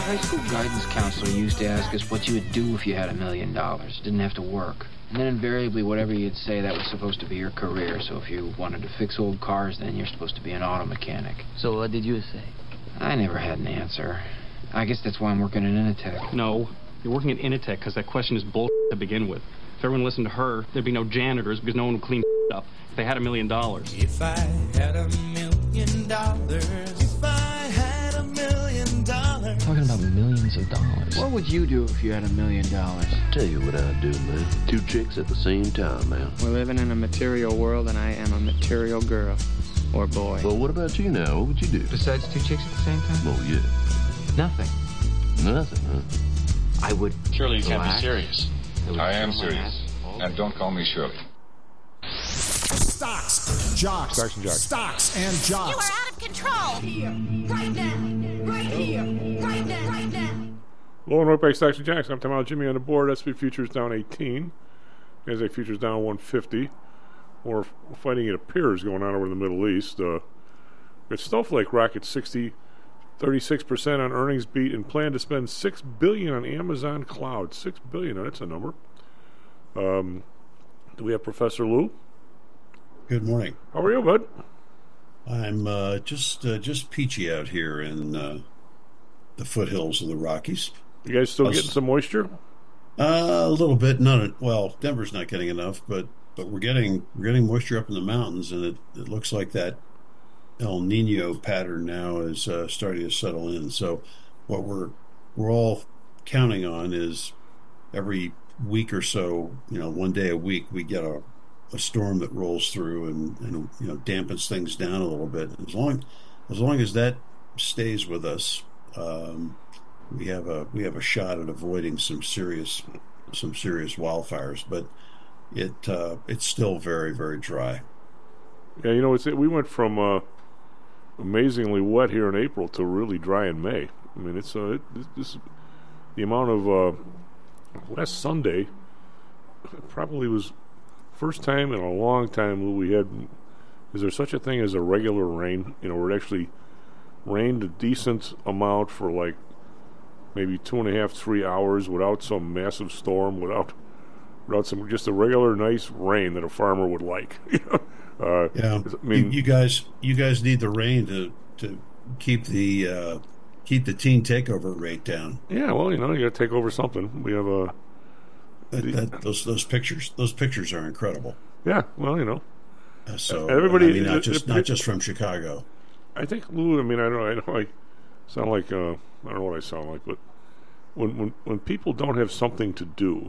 high school guidance counselor used to ask us what you would do if you had $1 million. Didn't have to work. And then invariably, whatever you'd say, that was supposed to be your career. So if you wanted to fix old cars, then you're supposed to be an auto mechanic. So what did you say? I never had an answer. I guess that's why I'm working at Initech. No, you're working at Initech because that question is bull to begin with. If everyone listened to her, there'd be no janitors because no one would clean up if they had $1 million. If I had $1 million, if I had $1 million. Talking about millions of dollars. What would you do if you had $1 million? Tell you what I'd do, man. 2 chicks at the same time, man. We're living in a material world, and I am a material girl. Or boy. Well, what about you now? What would you do? Besides 2 chicks at the same time? Oh, yeah. Nothing. Nothing, huh? I would Surely you can't be relax. serious. I am serious. And don't call me Shirley. Stocks, jocks, Stocks and jocks. Stocks and jocks. You are out of control. Here, right now, right here, right now, right now. Low and right by Stocks and Jacks. I'm talking about Jimmy on the board. SP futures down 18. NASDAQ futures down 150. More fighting, it appears, going on over in the Middle East. Got Snowflake rocket 36% on earnings beat and plan to spend $6 billion on Amazon Cloud. $6 billion, that's a number. Do we have Professor Lou? Good morning. How are you, bud? I'm just peachy out here in the foothills of the Rockies. You guys still getting some moisture? A little bit. Well, Denver's not getting enough, but we're getting moisture up in the mountains, and it looks like that El Nino pattern now is starting to settle in. So what we're all counting on is every week or so, 1 day a week, we get a storm that rolls through and dampens things down a little bit. As long as that stays with us, we have a shot at avoiding some serious wildfires. But it's still very, very dry. Yeah, we went from amazingly wet here in April to really dry in May. I mean, it's the amount of last Sunday probably was first time in a long time we had. Is there such a thing as a regular rain? Where it actually rained a decent amount for like maybe 2.5, 3 hours without some massive storm, without some just a regular nice rain that a farmer would like. Yeah, I mean, you guys need the rain to keep the teen takeover rate down. Yeah, well, you got to take over something. We have those pictures are incredible. Yeah, well, so everybody, not just from Chicago. I think Lou. I don't like sound like I don't know what I sound like, but when people don't have something to do,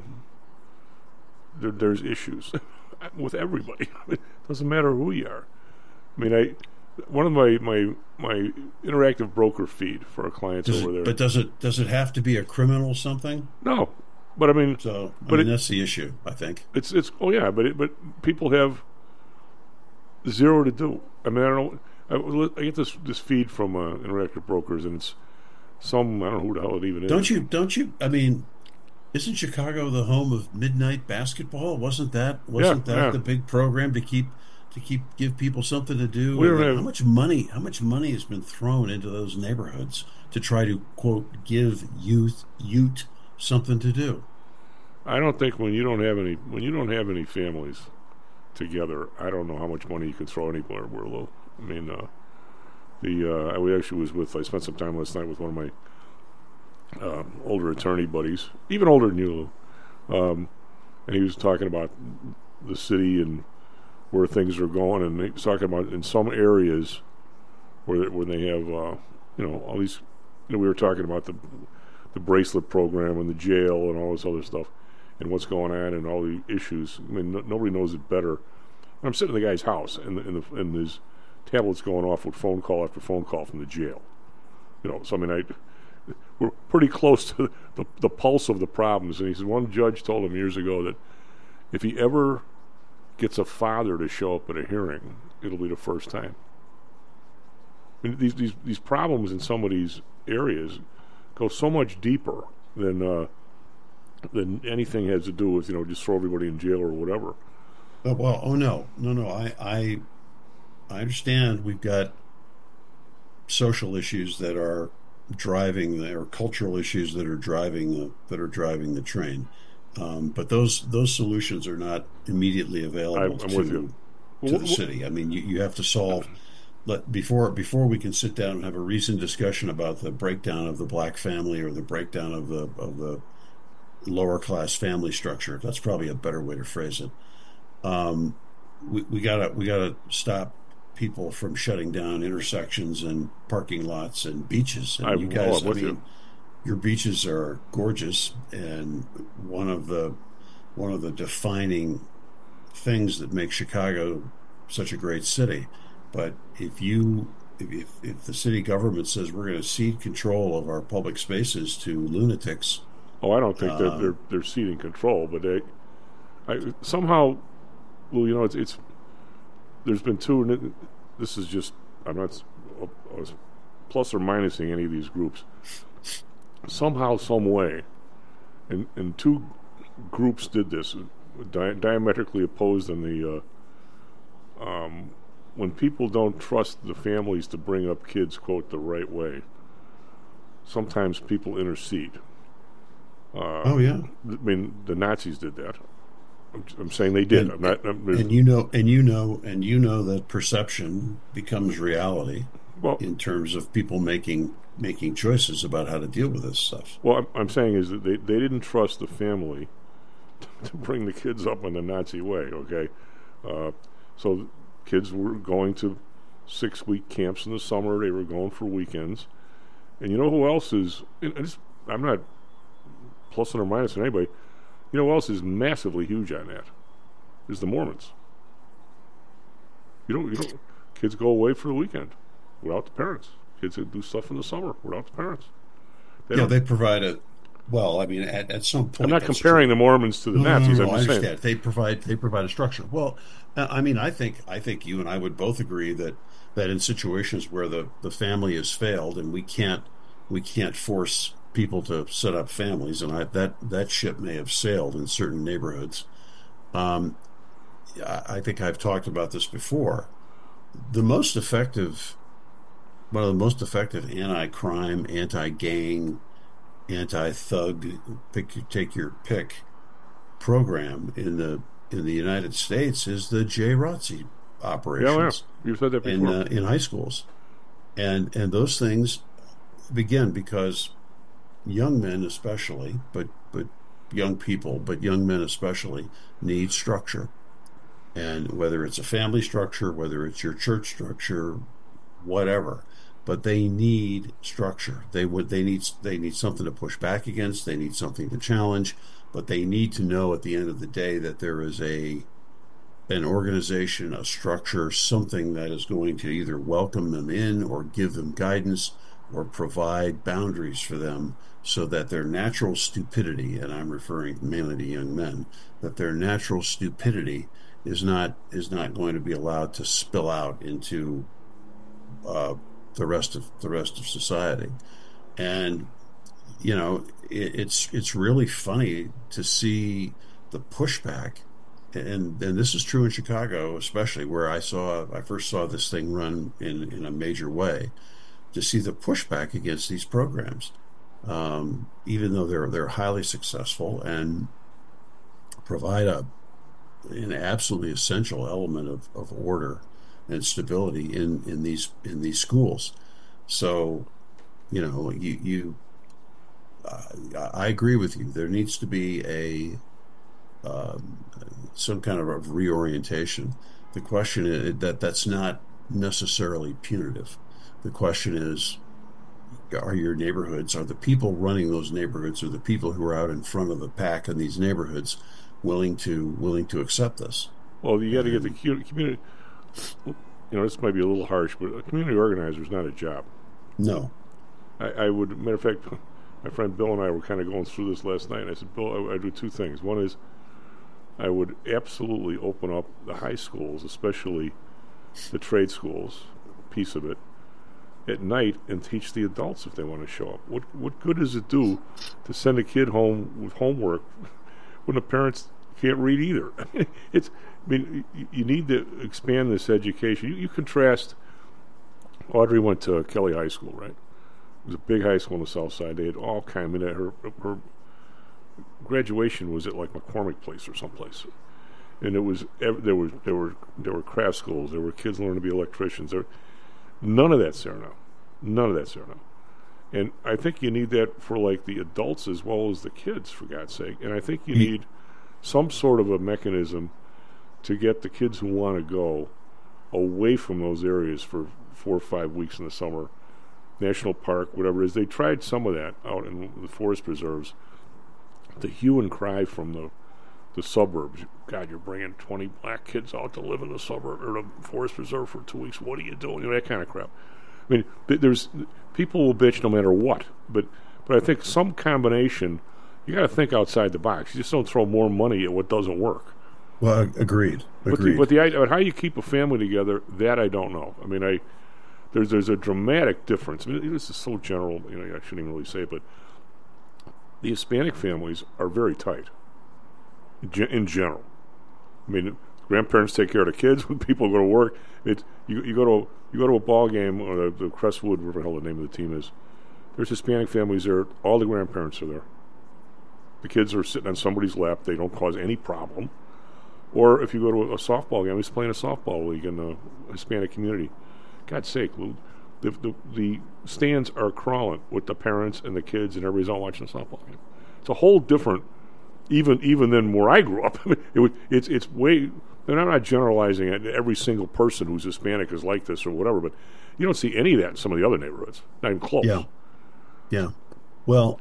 there's issues with everybody. It doesn't matter who you are. One of my interactive broker feed for our clients over there. But does it have to be a criminal something? No, but that's the issue. I think it's but people have zero to do. I don't know. I get this feed from interactive brokers, and it's I don't know who the hell it even is. Don't you? Isn't Chicago the home of midnight basketball? Wasn't that the big program to give people something to do? How much money has been thrown into those neighborhoods to try to quote give youth something to do? I don't think when you don't have any families together, I don't know how much money you can throw anywhere. Lou. I spent some time last night with one of my older attorney buddies, even older than you, Lou. And he was talking about the city and where things are going, and he was talking about in some areas where they have all these. We were talking about the bracelet program and the jail and all this other stuff, and what's going on and all the issues. Nobody knows it better. I'm sitting in the guy's house, and his tablet's going off with phone call after phone call from the jail. We're pretty close to the pulse of the problems. And he said one judge told him years ago that if he ever gets a father to show up at a hearing, it'll be the first time. These problems in some of these areas go so much deeper than anything has to do with just throw everybody in jail or whatever. No. I understand we've got social issues that are driving or cultural issues that are driving the train. But those solutions are not immediately available to the city. I mean, you have to solve. Before we can sit down and have a reasoned discussion about the breakdown of the black family or the breakdown of the lower class family structure, that's probably a better way to phrase it. We gotta stop people from shutting down intersections and parking lots and beaches. And you guys, your beaches are gorgeous, and one of the defining things that makes Chicago such a great city. But if the city government says we're going to cede control of our public spaces to lunatics, I don't think that they're ceding control, but somehow, well, it's there's been two, and this is just, I'm not plus or minusing any of these groups. Somehow, some way, and two groups did this, diametrically opposed in the when people don't trust the families to bring up kids, quote, the right way, sometimes people intercede. Oh yeah, I mean, the Nazis did that. I'm saying they did. And you know that perception becomes reality. Well, in terms of people making choices about how to deal with this stuff. Well, I'm saying is that they didn't trust the family to bring the kids up in the Nazi way. Okay, so kids were going to 6-week camps in the summer. They were going for weekends, and you know who else is? I'm not plussing or minusing anybody. You know who else is massively huge on that? Is the Mormons. You don't. Kids go away for the weekend without the parents. Kids that do stuff in the summer without the parents. They provide a. Well, I mean, at some point. I'm not comparing the Mormons to the Nazis. No, I understand. They provide a structure. Well, I mean, I think you and I would both agree that in situations where the family has failed and we can't force people to set up families, and that ship may have sailed in certain neighborhoods. I think I've talked about this before. One of the most effective anti-crime, anti-gang, anti-thug, take your pick program in the United States is the JROTC operations. Yeah, you said that before. In high schools, and those things begin because young men especially, but young people, but young men especially, need structure. And whether it's a family structure, whether it's your church structure, whatever, but they need structure. They need something to push back against. They need something to challenge, but they need to know at the end of the day that there is an organization, a structure, something that is going to either welcome them in or give them guidance or provide boundaries for them, so that their natural stupidity, and I'm referring mainly to young men, that their natural stupidity is not going to be allowed to spill out into the rest of society. And it's really funny to see the pushback, and this is true in Chicago especially, where I first saw this thing run in a major way, to see the pushback against these programs, even though they're highly successful and provide an absolutely essential element of order and stability in these schools. So, I agree with you. There needs to be some kind of reorientation. The question is that's not necessarily punitive. The question is, are the people running those neighborhoods, or the people who are out in front of the pack in these neighborhoods, willing to accept this? Well, you got to get the community. This might be a little harsh, but a community organizer is not a job. No. I would, matter of fact, my friend Bill and I were kind of going through this last night, and I said, Bill, I do two things. One is I would absolutely open up the high schools, especially the trade schools, piece of it, at night, and teach the adults if they want to show up. What good does it do to send a kid home with homework when the parents can't read either? You need to expand this education. You contrast. Audrey went to Kelly High School, right? was a big high school on the south side. They had all kind of, her graduation was at like McCormick Place or someplace. And it was, there were craft schools, there were kids learning to be electricians. None of that's there now. None of that's there now. And I think you need that for like the adults as well as the kids, for God's sake. And I think you need some sort of a mechanism to get the kids who want to go away from those areas for 4 or 5 weeks in the summer, national park, whatever it is. They tried some of that out in the forest preserves. The hue and cry from the suburbs. God, you're bringing 20 black kids out to live in the suburb or the forest preserve for 2 weeks. What are you doing? You know, that kind of crap. I mean, there's people will bitch no matter what, but I think some combination. You got to think outside the box. You just don't throw more money at what doesn't work. Well, agreed. But the idea about how you keep a family together, that I don't know. I mean, there's a dramatic difference. I mean, this is so general. You know, I shouldn't even really say it, but the Hispanic families are very tight in general. I mean, grandparents take care of the kids when people go to work. You go to a ball game or the Crestwood, whatever the hell the name of the team is. There's Hispanic families there. All the grandparents are there. The kids are sitting on somebody's lap. They don't cause any problem. Or if you go to a softball game, he's playing a softball league in the Hispanic community. God's sake, the stands are crawling with the parents and the kids and everybody's all watching a softball game. It's a whole different, even than where I grew up. It's way. And I'm not generalizing it. Every single person who's Hispanic is like this or whatever, but you don't see any of that in some of the other neighborhoods. Not even close. Yeah. Well,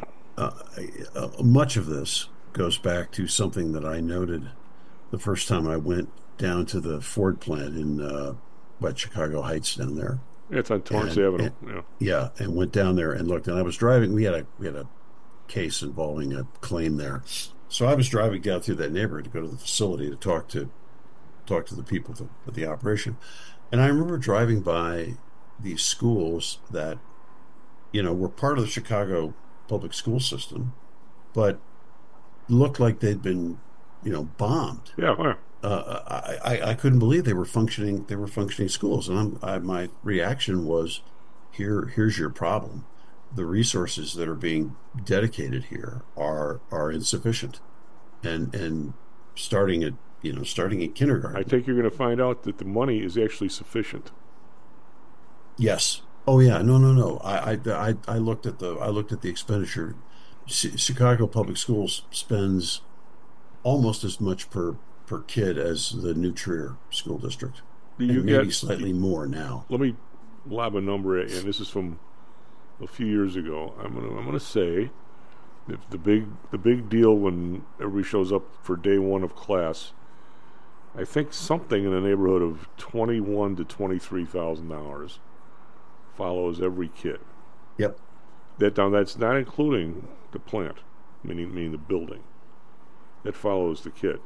much of this goes back to something that I noted the first time I went down to the Ford plant in Chicago Heights down there. Yeah, it's on Torrance Avenue. Yeah, and went down there and looked. And I was driving. We had a case involving a claim there, so I was driving down through that neighborhood to go to the facility to talk to the people at the operation. And I remember driving by these schools that, were part of the Chicago public school system, but looked like they'd been, bombed. Yeah. I couldn't believe they were functioning schools. And my reaction was, here's your problem. The resources that are being dedicated here are insufficient. And starting at kindergarten. I think you're going to find out that the money is actually sufficient. Yes. Oh yeah. No. I looked at the expenditure. Chicago Public Schools spends almost as much per kid as the New Trier School District. Maybe slightly more now. Let me lob a number at you, and this is from a few years ago. I'm gonna say that the big deal when everybody shows up for day one of class, I think something in the neighborhood of $21,000 to $23,000 follows every kid. Yep. That's not including the plant, meaning the building. That follows the kid.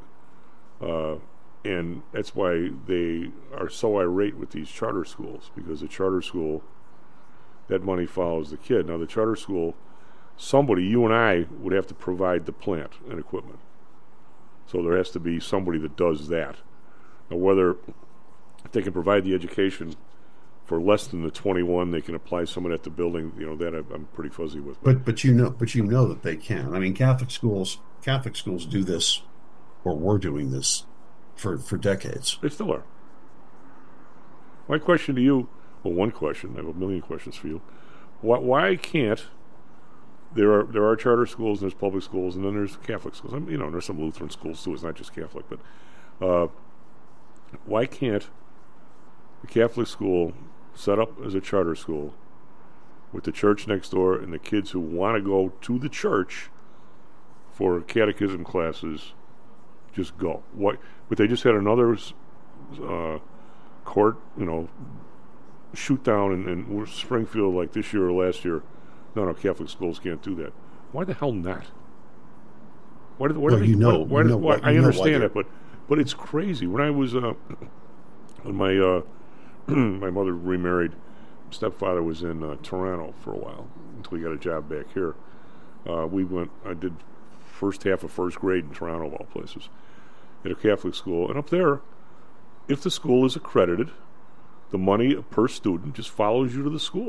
And that's why they are so irate with these charter schools, because the charter school, that money follows the kid. Now, the charter school, somebody, you and I, would have to provide the plant and equipment. So there has to be somebody that does that. Now, whether if they can provide the education for less than the 21, they can apply someone at the building. That I'm pretty fuzzy with. But you know that they can. I mean, Catholic schools do this, or were doing this for decades. They still are. My question to you, one question. I have a million questions for you. Why can't there are charter schools, and there's public schools, and then there's Catholic schools. There's some Lutheran schools too. It's not just Catholic, but why can't the Catholic school set up as a charter school with the church next door and the kids who want to go to the church for catechism classes just go? But they just had another court, shoot down in Springfield like this year or last year. No, Catholic schools can't do that. Why the hell not? I understand it, but it's crazy. When I was when my my mother remarried, stepfather was in Toronto for a while until he got a job back here. I did first half of first grade in Toronto, of all places, at a Catholic school. And up there, if the school is accredited, the money per student just follows you to the school.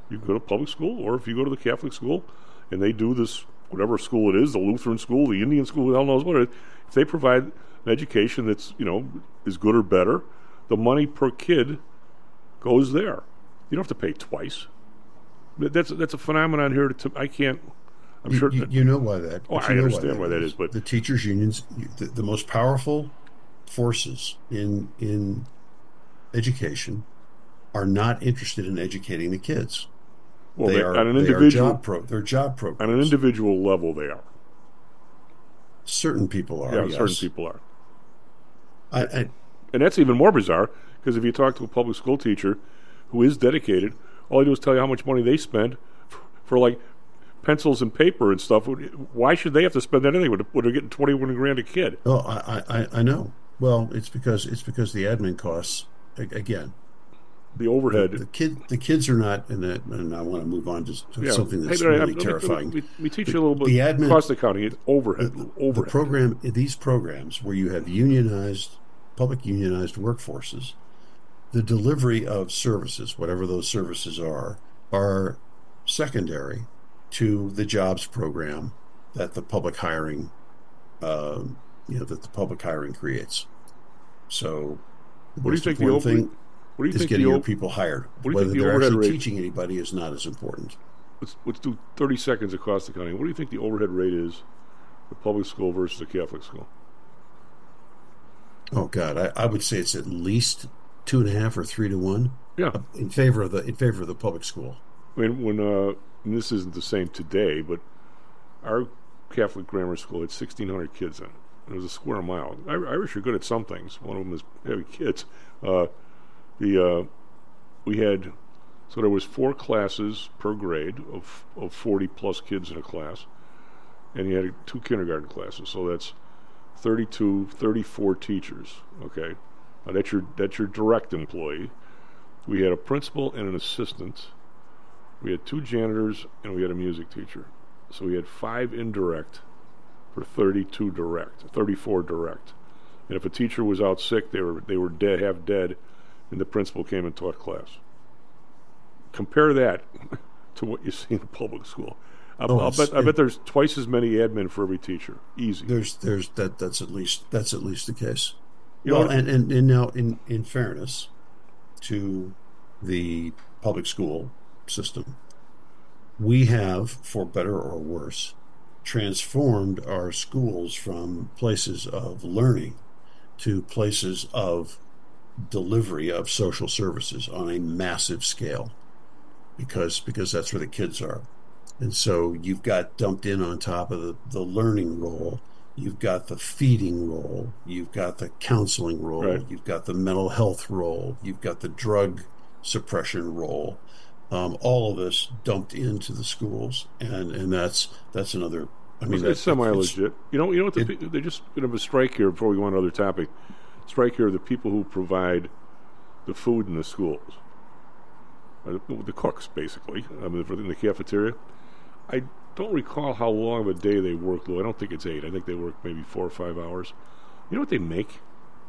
You go to public school, or if you go to the Catholic school, and they do this, whatever school it is, the Lutheran school, the Indian school, who the hell knows what it is, if they provide an education that's, is good or better, the money per kid goes there. You don't have to pay twice. That's a phenomenon here. I can't. I'm sure. You know why that. Oh, I understand why that is. But the teachers' unions, the most powerful forces in education, are not interested in educating the kids. Well, they are on an individual. They're job programs. On an individual level, they are. Certain people are. Yeah, yes. certain people are. And that's even more bizarre, because if you talk to a public school teacher who is dedicated, all they do is tell you how much money they spend for like pencils and paper and stuff. Why should they have to spend that anyway when they're getting $21,000 a kid? Oh, I know. Well, it's because the admin costs, again, the overhead. The kids are not, and I want to move on to something that's really terrifying. We teach you a little bit. The admin cost accounting. It's overhead. These programs where you have public unionized workforces, the delivery of services, whatever those services are secondary to the jobs program that the public hiring, that the public hiring creates. So, what do you think getting your people hired. Whether they're actually teaching anybody is not as important. Let's do 30 seconds of cost accounting. What do you think the overhead rate is for public school versus a Catholic school? Oh God, I would say it's at least 2.5 or 3 to 1. Yeah, in favor of the public school. I mean, when and this isn't the same today, but our Catholic grammar school had 1,600 kids in it. It was a square mile. Irish are good at some things. One of them is having kids. We had, so there was 4 classes per grade of 40 plus kids in a class, and you had 2 kindergarten classes. So that's 34 teachers. Okay, now that's your direct employee. We had a principal and an assistant. We had 2 janitors, and we had a music teacher. So we had 5 indirect for 34 direct. And if a teacher was out sick, they were dead, half dead, and the principal came and taught class. Compare that to what you see in the public school. I bet there's twice as many admin for every teacher. Easy. That's at least the case. And now in fairness to the public school system, we have, for better or worse, transformed our schools from places of learning to places of delivery of social services on a massive scale, because that's where the kids are. And so you've got dumped in on top of the learning role, you've got the feeding role, you've got the counseling role, right. You've got the mental health role, you've got the drug suppression role. All of this dumped into the schools, and that's another. I mean, it's semi-legit. You know what? They're just going to have a strike here before we go on to another topic. Strike here the people who provide the food in the schools, the cooks, basically. I mean, in the cafeteria. I don't recall how long of a day they work, though. I don't think it's 8. I think they work maybe 4 or 5 hours. You know what they make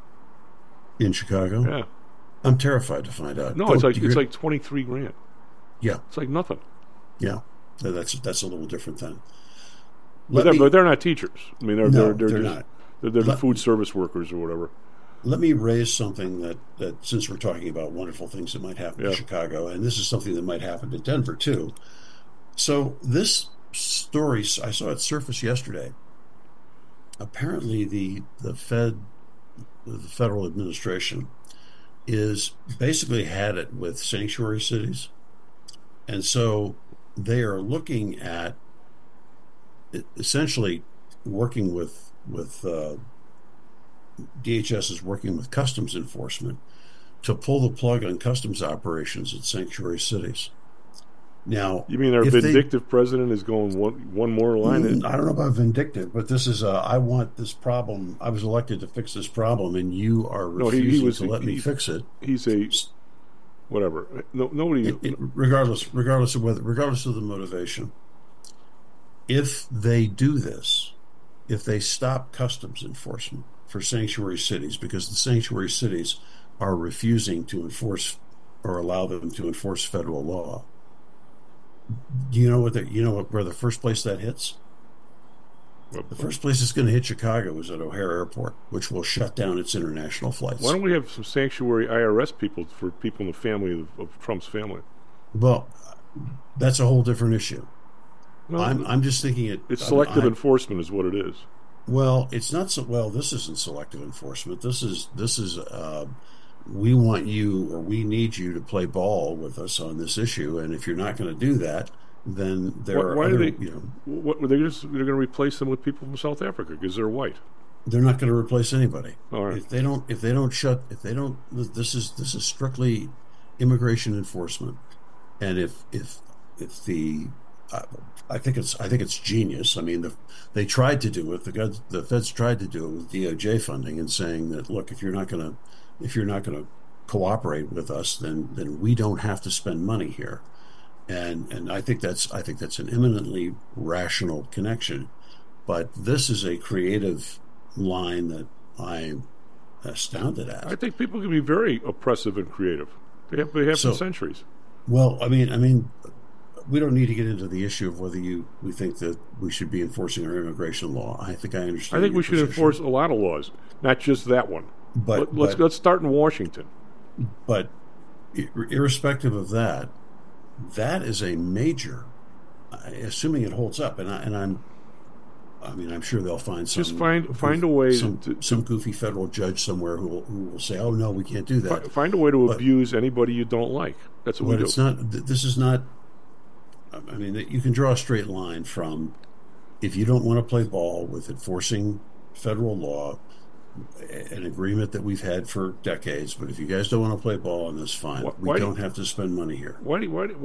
in Chicago? Yeah, I'm terrified to find out. No, it's like $23,000. Yeah, it's like nothing. Yeah, that's a little different then. But they're not teachers. I mean, they're not. They're the food service workers or whatever. Let me raise something that since we're talking about wonderful things that might happen in Chicago, and this is something that might happen to Denver too. So this story, I saw it surface yesterday. Apparently, the federal administration is basically had it with sanctuary cities. And so they are looking at essentially working with DHS is working with customs enforcement to pull the plug on customs operations at sanctuary cities. Now, you mean our vindictive president is going one more line? I don't know about vindictive, but this is I want this problem. I was elected to fix this problem, and you are refusing to let me fix it. He's a whatever. Nobody. Regardless of the motivation, if they do this, if they stop customs enforcement for sanctuary cities, because the sanctuary cities are refusing to enforce or allow them to enforce federal law, Do you know where the first place that hits? The first place it's going to hit Chicago is at O'Hare Airport, which will shut down its international flights. Why don't we have some sanctuary IRS people for people in the family of Trump's family? Well, that's a whole different issue. No, I'm just thinking it's selective enforcement is what it is. Well, it's not so. Well, this isn't selective enforcement. This is. We want you, or we need you to play ball with us on this issue, and if you're not going to do that, then they're going to replace them with people from South Africa because they're white. They're not going to replace anybody. All right. If they don't, this is strictly immigration enforcement, and if the, I think it's genius. I mean, they tried to do it. The feds tried to do it with DOJ funding and saying that, look, if you're not going to cooperate with us, then we don't have to spend money here. And I think that's an eminently rational connection, but this is a creative line that I'm astounded at. I think people can be very oppressive and creative. They have for centuries. Well, I mean, we don't need to get into the issue of whether we think that we should be enforcing our immigration law. I think I understand. I think we should enforce a lot of laws, not just that one. But let's start in Washington. But irrespective of that. That is a major, assuming it holds up, and I'm sure they'll find some. Just find a way some goofy federal judge somewhere who will say, "Oh no, we can't do that." Find a way to abuse anybody you don't like. That's what we do. It's not. This is not. I mean, you can draw a straight line from if you don't want to play ball with enforcing federal law, an agreement that we've had for decades. But if you guys don't want to play ball on this, fine. We don't have to spend money here. Why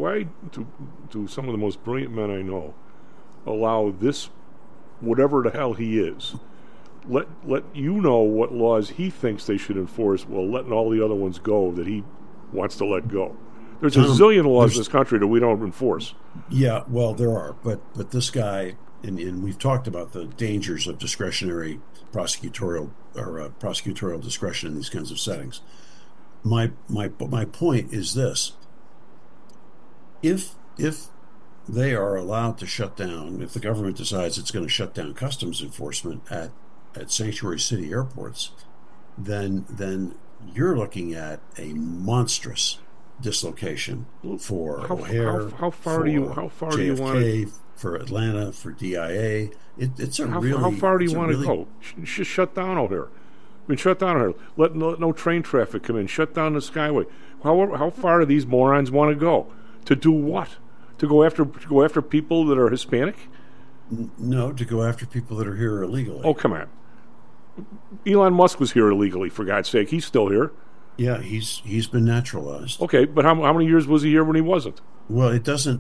do some of the most brilliant men I know allow this, whatever the hell he is, let you know what laws he thinks they should enforce while letting all the other ones go that he wants to let go? There's a zillion laws in this country that we don't enforce. Yeah, well, there are. But this guy, and we've talked about the dangers of discretionary prosecutorial discretion in these kinds of settings. My point is this: if they are allowed to shut down, if the government decides it's going to shut down customs enforcement at sanctuary city airports, then you're looking at a monstrous dislocation for O'Hare. How far do you want to? For Atlanta, for DIA, it's a how really. How far do you want to go? Just shut down O'Hare. I mean, shut down O'Hare. Let no train traffic come in. Shut down the Skyway. How far do these morons want to go? To do what? To go after people that are Hispanic? No, to go after people that are here illegally. Oh, come on. Elon Musk was here illegally, for God's sake. He's still here. Yeah, he's been naturalized. Okay, but how many years was he here when he wasn't? Well, it doesn't.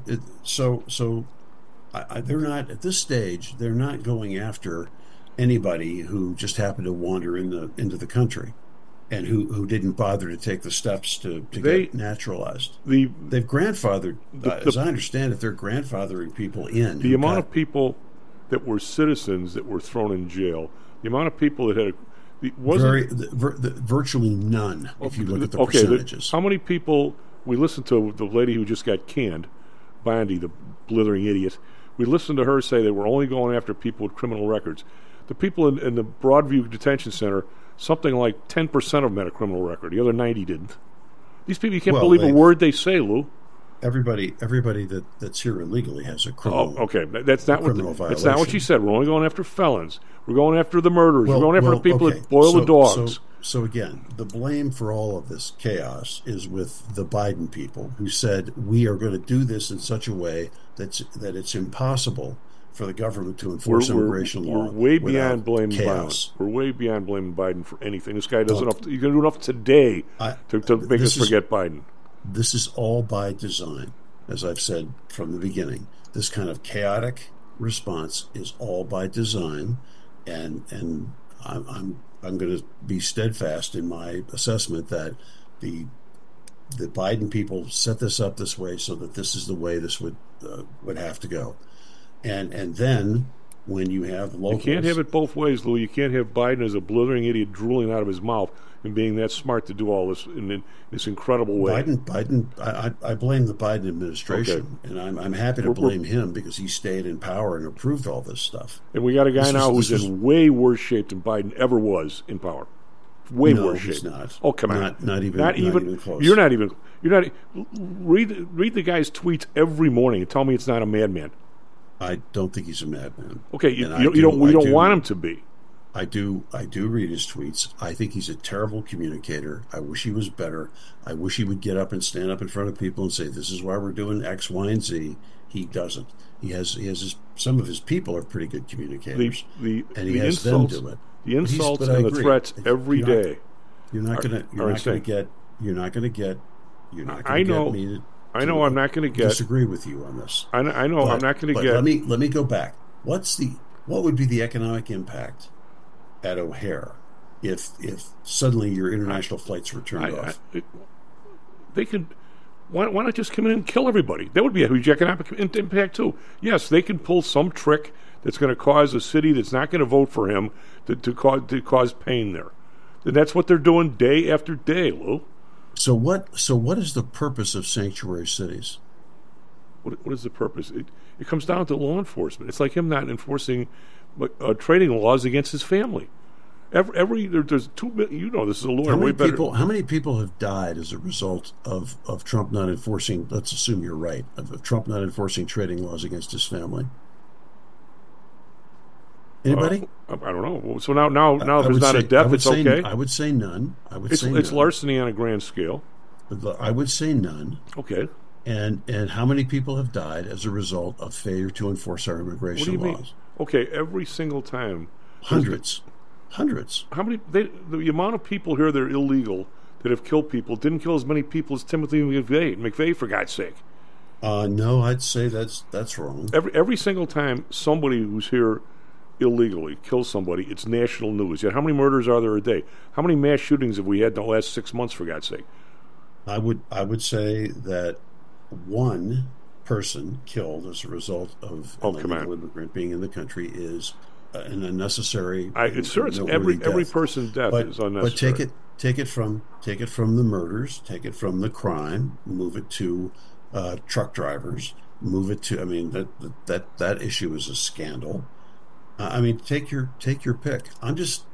They're not at this stage. They're not going after anybody who just happened to wander into the country, and who didn't bother to take the steps to get naturalized. They've grandfathered, as I understand it, they're grandfathering people in. The amount of people that were citizens that were thrown in jail, the amount of people that had virtually none. If you look at the percentages, how many people? We listened to the lady who just got canned, Bondi, the blithering idiot. We listened to her say they were only going after people with criminal records. The people in the Broadview Detention Center, something like 10% of them had a criminal record. The other 90 didn't. These people, you can't believe a word they say, Lou. Everybody that's here illegally has a criminal. Oh, okay. That's not what she said. We're only going after felons. We're going after the murderers. We're going after the people that boil the dogs. So again, the blame for all of this chaos is with the Biden people who said we are going to do this in such a way that it's impossible for the government to enforce immigration law. We're way beyond blaming Biden. We're way beyond blaming Biden for anything. This guy doesn't. You're going to do enough today to make us forget Biden. This is all by design, as I've said from the beginning. This kind of chaotic response is all by design, and I'm going to be steadfast in my assessment that the Biden people set this up this way so that this is the way this would have to go, and then when you have locals. You can't have it both ways, Lou. You can't have Biden as a blithering idiot drooling out of his mouth and being that smart to do all this in this incredible way. I blame the Biden administration, and I'm happy to blame him because he stayed in power and approved all this stuff. And we got a guy who's in way worse shape than Biden ever was in power. Way worse shape. He's not. Oh, come on. Not even close. You're not even. Read the guy's tweets every morning and tell me it's not a madman. I don't think he's a madman. Okay, you don't want him to be. I do read his tweets. I think he's a terrible communicator. I wish he was better. I wish he would get up and stand up in front of people and say, "This is why we're doing X, Y, and Z." He doesn't. He has some of his people are pretty good communicators, and he has them do it. The insults and the threats every day. You're not going to get me to. I know I'm not going to disagree with you on this. I know I'm not going to get. Let me go back. What would be the economic impact at O'Hare if suddenly your international flights were turned off? They could. Why not just come in and kill everybody? That would be a huge economic impact too. Yes, they can pull some trick that's going to cause a city that's not going to vote for him to cause pain there. And that's what they're doing day after day, Lou. So what is the purpose of sanctuary cities? What is the purpose? It comes down to law enforcement. It's like him not enforcing trading laws against his family. There's 2 million. You know, this is a lawyer. How many people have died as a result of Trump not enforcing? Let's assume you're right. Of Trump not enforcing trading laws against his family. Anybody? I don't know. So now if there's not a death, it's okay. I would say none. It's larceny on a grand scale. I would say none. Okay. And how many people have died as a result of failure to enforce our immigration laws? Mean? Okay, every single time. Hundreds. How many? The amount of people here that are illegal that have killed people didn't kill as many people as Timothy McVeigh, for God's sake. No, I'd say that's wrong. Every single time somebody who's here illegally kills somebody, it's national news. Yet how many murders are there a day? How many mass shootings have we had in the last 6 months, for God's sake? I would say that one person killed as a result of an illegal immigrant being in the country is an unnecessary. It's every person's death is unnecessary. But take it from the murders, take it from the crime, move it to truck drivers, move it to. I mean that issue is a scandal. Take your pick. I'm just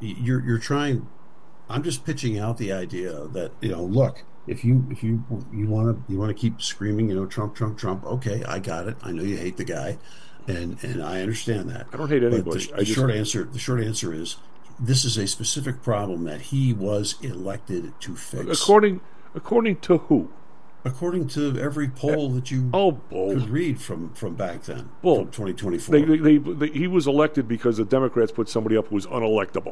pitching out the idea that look, if you want to keep screaming Trump, okay, I got it. I know you hate the guy, and I understand that. I don't hate anybody. The short answer is this is a specific problem that he was elected to fix. According to who? According to every poll that you could read from back then, from 2024. He was elected because the Democrats put somebody up who was unelectable.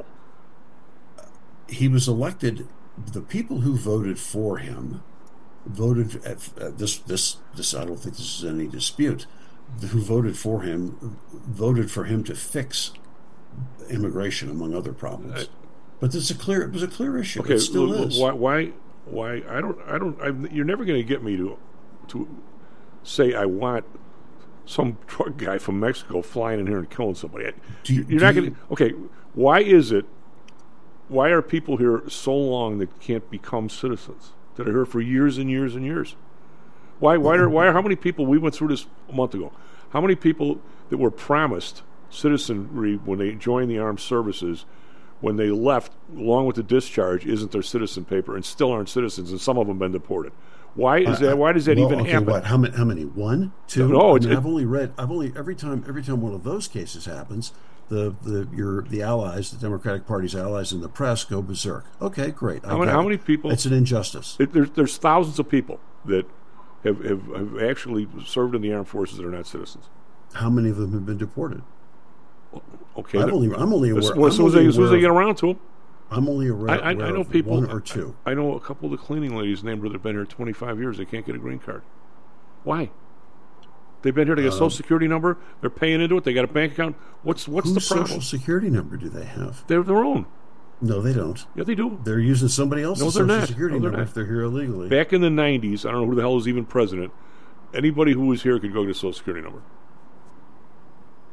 He was elected. The people who voted for him voted at this. I don't think this is any dispute. Who voted for him voted for him to fix immigration, among other problems. But it was a clear issue. Okay, it still is. Why? I don't. You're never going to get me to say I want some drug guy from Mexico flying in here and killing somebody. You're not going to. Okay, why is it? Why are people here so long that can't become citizens? That are here for years and years and years? Why are how many people, we went through this a month ago, how many people that were promised citizenry when they joined the armed services, when they left, along with the discharge, isn't their citizen paper and still aren't citizens, and some of them have been deported? Why is that? Why does that even happen? What? How many? 1, 2? No, I've only every time one of those cases happens, the allies, the Democratic Party's allies in the press go berserk. Okay, great. How many people? It's an injustice. There's thousands of people that have actually served in the armed forces that are not citizens. How many of them have been deported? Okay, I'm only aware. As soon as they get around to them, I'm only aware. I know people. 1 or 2. I know a couple of the cleaning ladies named that have been here 25 years. They can't get a green card. Why? They've been here to get a Social Security number. They're paying into it. They got a bank account. What's the problem? Social Security number do they have? They're their own. No, they don't. Yeah, they do. They're using somebody else's Social Security number not. if they're here illegally. Back in the 90s, I don't know who the hell was even president. Anybody who was here could go get a Social Security number.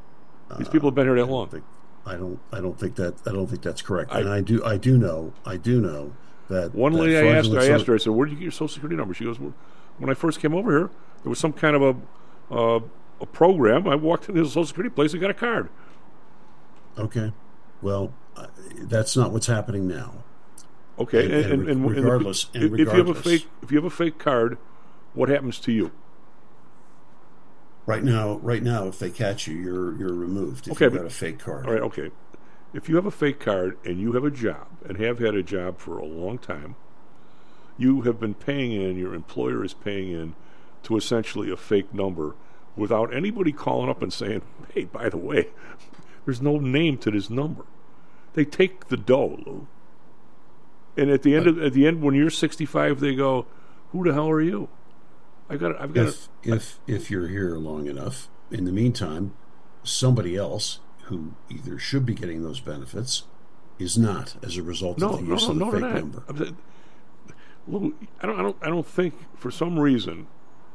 These people have been here that long. I don't think that's correct. And I do know that one lady I asked her, I said, "Where did you get your Social Security number?" She goes, "Well, when I first came over here, there was some kind of a program. I walked into the Social Security place and got a card." Okay, well, that's not what's happening now. Okay, and regardless, if you have a fake card, what happens to you? Right now, if they catch you, you're removed. If you've got a fake card. All right, okay. If you have a fake card and you have a job and have had a job for a long time, you have been paying in, your employer is paying in to essentially a fake number without anybody calling up and saying, "Hey, by the way, there's no name to this number." They take the dough, Lou. And at the end, when you're 65, they go, "Who the hell are you?" If you're here long enough, in the meantime, somebody else who either should be getting those benefits is not, as a result of the use of the fake number. Look, I don't think for some reason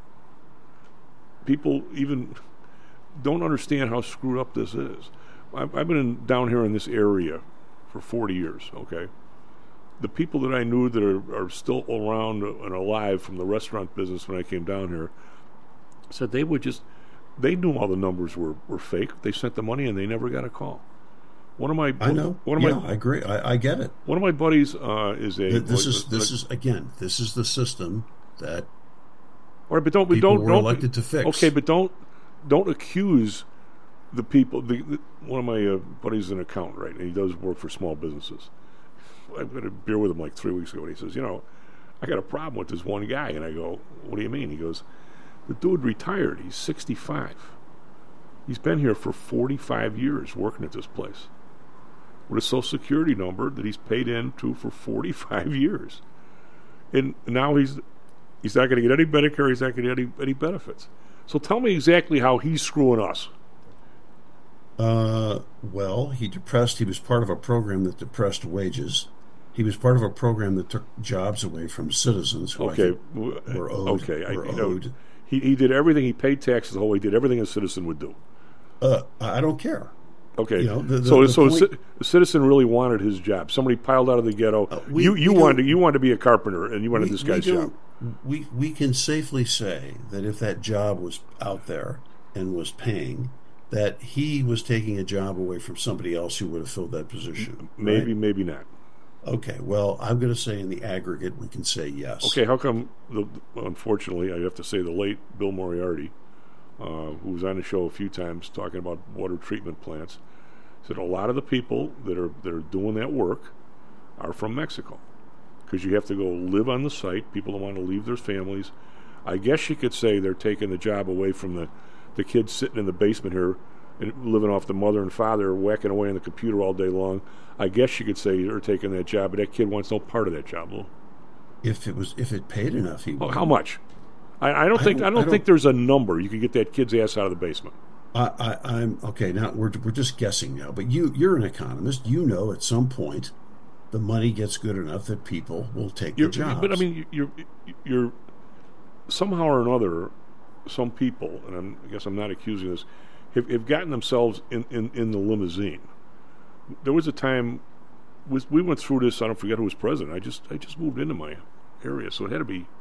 people even don't understand how screwed up this is. I've been down here in this area for 40 years. Okay. The people that I knew that are still around and alive from the restaurant business when I came down here said they knew all the numbers were fake. They sent the money and they never got a call. I agree. I get it. One of my buddies is a. This is the system that. All right, but don't elected to fix. Okay, but don't accuse the people. One of my buddies is an accountant, right, and he does work for small businesses. I had a beer with him like 3 weeks ago, and he says, I got a problem with this one guy. And I go, "What do you mean?" He goes, "The dude retired. He's 65. He's been here for 45 years working at this place with a Social Security number that he's paid into for 45 years. And now he's not going to get any Medicare. He's not going to get any benefits. So tell me exactly how he's screwing us." Well, he was part of a program that depressed wages. He was part of a program that took jobs away from citizens who were owed. He did everything. He paid taxes the whole way. He did everything a citizen would do. I don't care. Okay, the citizen really wanted his job. Somebody piled out of the ghetto. You wanted to be a carpenter, and you wanted this guy's job. We can safely say that if that job was out there and was paying, that he was taking a job away from somebody else who would have filled that position. Maybe, maybe not. Okay, well, I'm going to say in the aggregate we can say yes. Okay, how come, unfortunately, I have to say the late Bill Moriarty, who was on the show a few times talking about water treatment plants, said a lot of the people that are doing that work are from Mexico because you have to go live on the site. People don't want to leave their families. I guess you could say they're taking the job away from the kids sitting in the basement here and living off the mother and father, whacking away on the computer all day long. I guess you could say they're taking that job, but that kid wants no part of that job. Well, if it paid enough, he would. How much? I don't think there's a number you could get that kid's ass out of the basement. I'm okay. Now we're just guessing now, but you're an economist. You know, at some point, the money gets good enough that people will take the jobs. But I mean, you're somehow or another, some people, and I guess I'm not accusing this, have gotten themselves in the limousine. There was a time we went through this. I don't forget who was president. I just moved into my area, so it had to be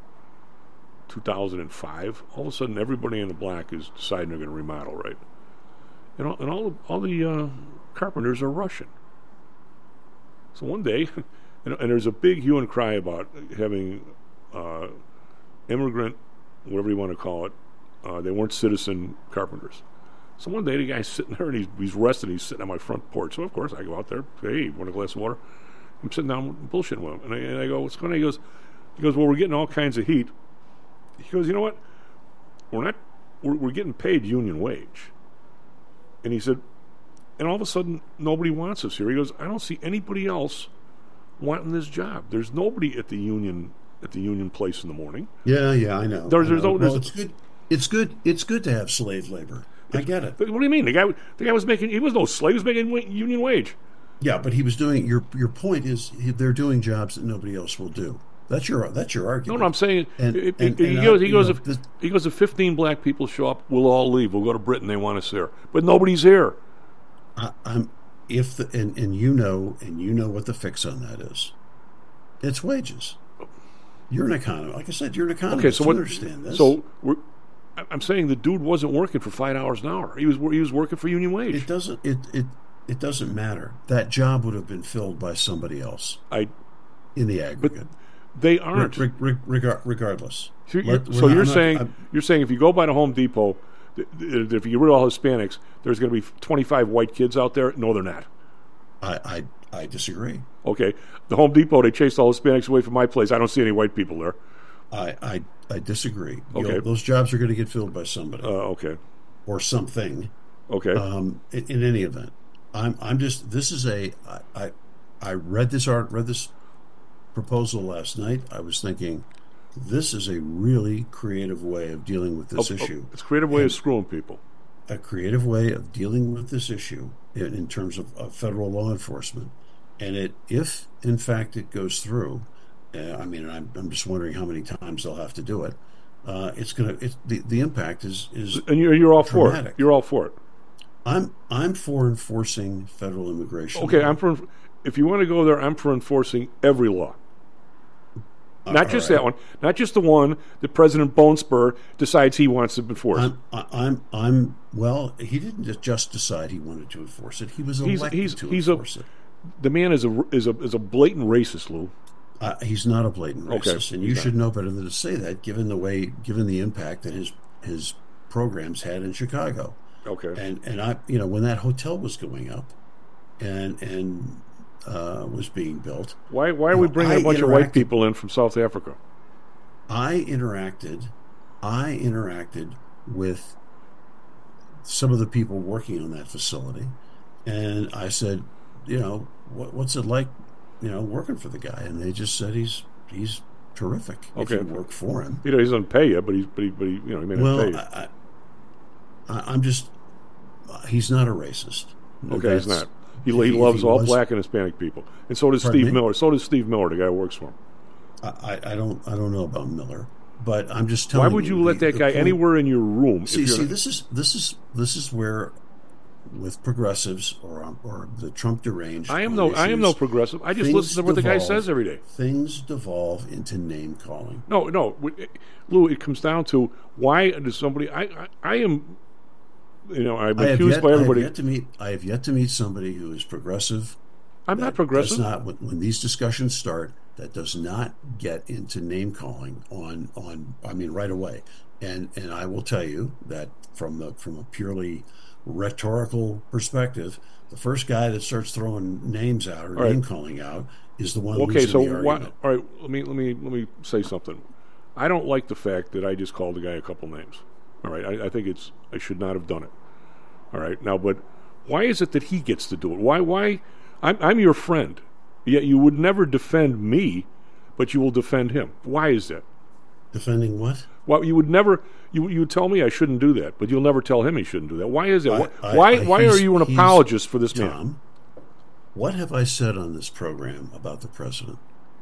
2005. All of a sudden, everybody in the block is deciding they're going to remodel, right? And all the carpenters are Russian. So one day, and there's a big hue and cry about having immigrant, whatever you want to call it. They weren't citizen carpenters. So one day the guy's sitting there and he's resting. He's sitting on my front porch. So of course I go out there. Hey, want a glass of water? I'm sitting down bullshitting with him, and I go, "What's going on?" He goes, "Well, we're getting all kinds of heat." He goes, "You know what? We're getting paid union wage." And he said, and all of a sudden nobody wants us here. He goes, "I don't see anybody else wanting this job. There's nobody at the union place in the morning." Yeah, I know. It's good. It's good to have slave labor. I get it. What do you mean? The guy was making. He was no slave. He was making union wage. Yeah, but he was doing. Your point is they're doing jobs that nobody else will do. That's your argument. No, I'm saying he goes. If 15 black people show up, we'll all leave. We'll go to Britain. They want us there, but nobody's here. I'm if the and you know what the fix on that is. It's wages. You're an economist. Like I said, you're an economist. Okay, so you what? understand this. So I'm saying the dude wasn't working for $5 an hour. He was working for union wage. It doesn't matter. That job would have been filled by somebody else. In the aggregate, but they aren't. Regardless. So you're saying if you go by the Home Depot, if you get rid of all Hispanics, there's going to be 25 white kids out there? No, they're not. I disagree. Okay, the Home Depot, they chased all Hispanics away from my place. I don't see any white people there. I disagree. Okay, those jobs are going to get filled by somebody. Okay, or something. Okay. In any event, I'm just. This is I read this proposal last night. I was thinking, this is a really creative way of dealing with this issue. It's a creative way of screwing people. A creative way of dealing with this issue in terms of federal law enforcement. And if in fact it goes through, I'm just wondering how many times they'll have to do it. The impact is and you're all dramatic. for it. You're all for it. I'm for enforcing federal immigration. Okay, if you want to go there, I'm for enforcing every law. Not just that one, not just the one that President Bonespur decides he wants to enforce. Well, he didn't just decide he wanted to enforce it. He was elected to enforce it. The man is a blatant racist, Lou. He's not a blatant racist, okay, and you should know better than to say that, given the impact that his programs had in Chicago. Okay, and I, when that hotel was going up, and was being built. Why are we bringing a bunch of white people in from South Africa? I interacted with some of the people working on that facility, and I said, what's it like, working for the guy? And they just said he's terrific. Okay. If you work for him. He doesn't pay you, but he may not pay you. I'm just, he's not a racist. Okay, he's not. He loves all black and Hispanic people, and so does Steve Miller. So does Steve Miller, the guy who works for him. I don't know about Miller, but I'm just telling you. Why would you let that guy anywhere in your room? See, this is where, with progressives or the Trump deranged. I am no progressive. I just listen to what the guy says every day. Things devolve into name calling. No, Lou. It comes down to why does somebody? I am. I'm accused by everybody. I have yet to meet somebody who is progressive. I'm not progressive. Does not, when these discussions start, that does not get into name calling on right away. And I will tell you that from a purely rhetorical perspective, the first guy that starts throwing names out or name calling out is the one. Okay, so the argument. All right, let me say something. I don't like the fact that I just called the guy a couple names. All right, I think I should not have done it. All right, now, but why is it that he gets to do it? Why? I'm your friend, yet you would never defend me, but you will defend him. Why is that? Defending what? Well, you would never. You would tell me I shouldn't do that, but you'll never tell him he shouldn't do that. Why is that? Why are you an apologist for this man? Tom, what have I said on this program about the president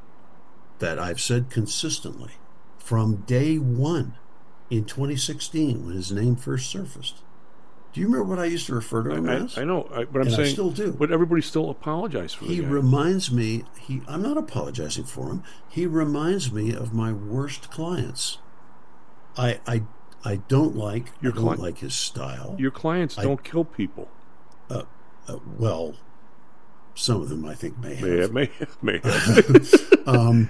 that I've said consistently from day one in 2016 when his name first surfaced? Do you remember what I used to refer to him as? I know, but I'm saying I still do. But everybody still apologizes for him. He reminds me. I'm not apologizing for him. He reminds me of my worst clients. I don't like. I don't like his style. Your clients don't kill people. Well, some of them I think may have. May have.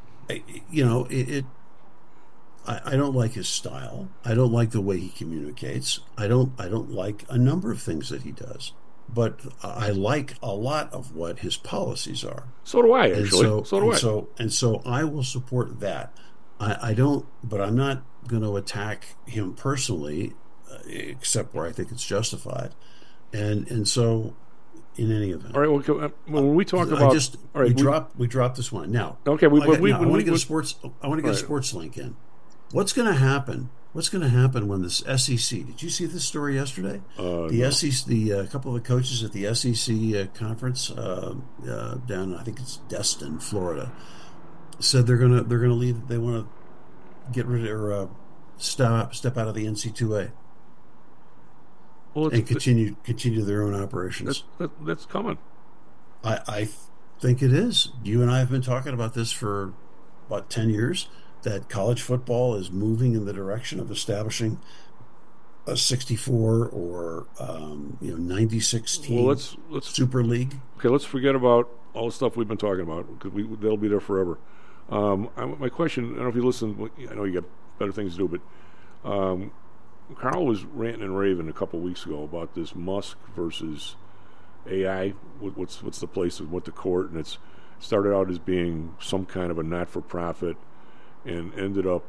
I don't like his style. I don't like the way he communicates. I don't like a number of things that he does. But I like a lot of what his policies are. So do I, actually. So I will support that. I don't, but I'm not going to attack him personally, except where I think it's justified. And so, in any event, all right. Well, when we talk about, all right, we drop this one now. Okay, I want to get a sports link in. What's going to happen? What's going to happen when this SEC? Did you see this story yesterday? The SEC, a couple of the coaches at the SEC conference down, I think it's Destin, Florida, said they're going to leave. They want to get rid of or step out of the NC2A. Well, and continue their own operations. That's coming. I think it is. You and I have been talking about this for about 10 years, that college football is moving in the direction of establishing a 64 or 96 team let's Super League. Okay, let's forget about all the stuff we've been talking about, because they'll be there forever. My question, I don't know if you listened, I know you got better things to do, but Carl was ranting and raving a couple of weeks ago about this Musk versus AI. What's the place and what the court, and it's started out as being some kind of a not-for-profit and ended up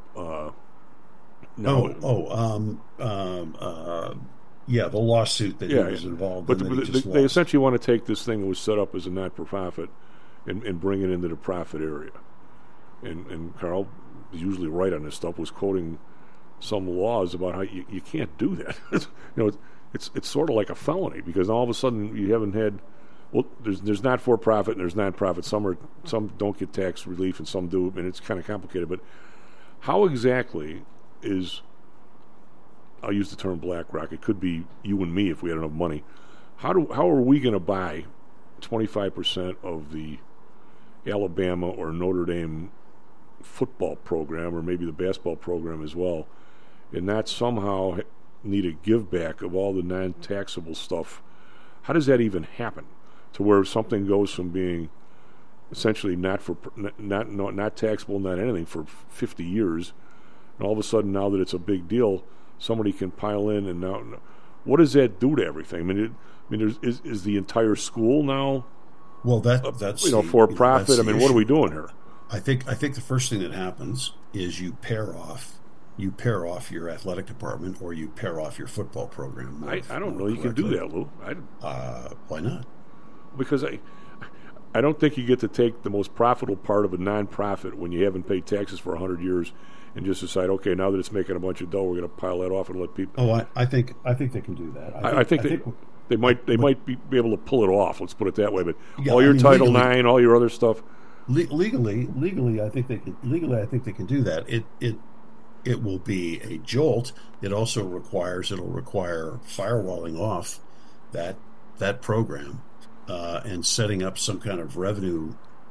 the lawsuit that he was involved in. But they essentially want to take this thing that was set up as a not-for-profit and bring it into the profit area. And Carl is usually right on this stuff, was quoting some laws about how you can't do that. It's sort of like a felony, because all of a sudden you haven't had, there's not for profit and there's non-profit. Some don't get tax relief and some do, and it's kind of complicated. But how exactly is, I'll use the term BlackRock, it could be you and me if we had enough money. How are we going to buy 25% of the Alabama or Notre Dame football program, or maybe the basketball program as well, and not somehow need a give back of all the non-taxable stuff? How does that even happen, to where something goes from being essentially not taxable, not anything, for 50 years, and all of a sudden, now that it's a big deal, somebody can pile in, and now what does that do to everything? Is the entire school now? Well, that's for profit. What are we doing here? I think the first thing that happens is you pair off your athletic department, or you pair off your football program. I don't know you can do that, Lou. Why not? Because I don't think you get to take the most profitable part of a non-profit when you haven't paid taxes for 100 years and just decide, okay, now that it's making a bunch of dough, we're going to pile that off and let people. Oh, I think they can do that. I think they might be able to pull it off. Let's put it that way. But all your Title IX, all your other stuff. Legally, I think they can. Legally, I think they can do that. It will be a jolt. It'll require firewalling off that program and setting up some kind of revenue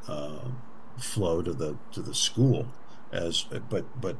flow to the school. But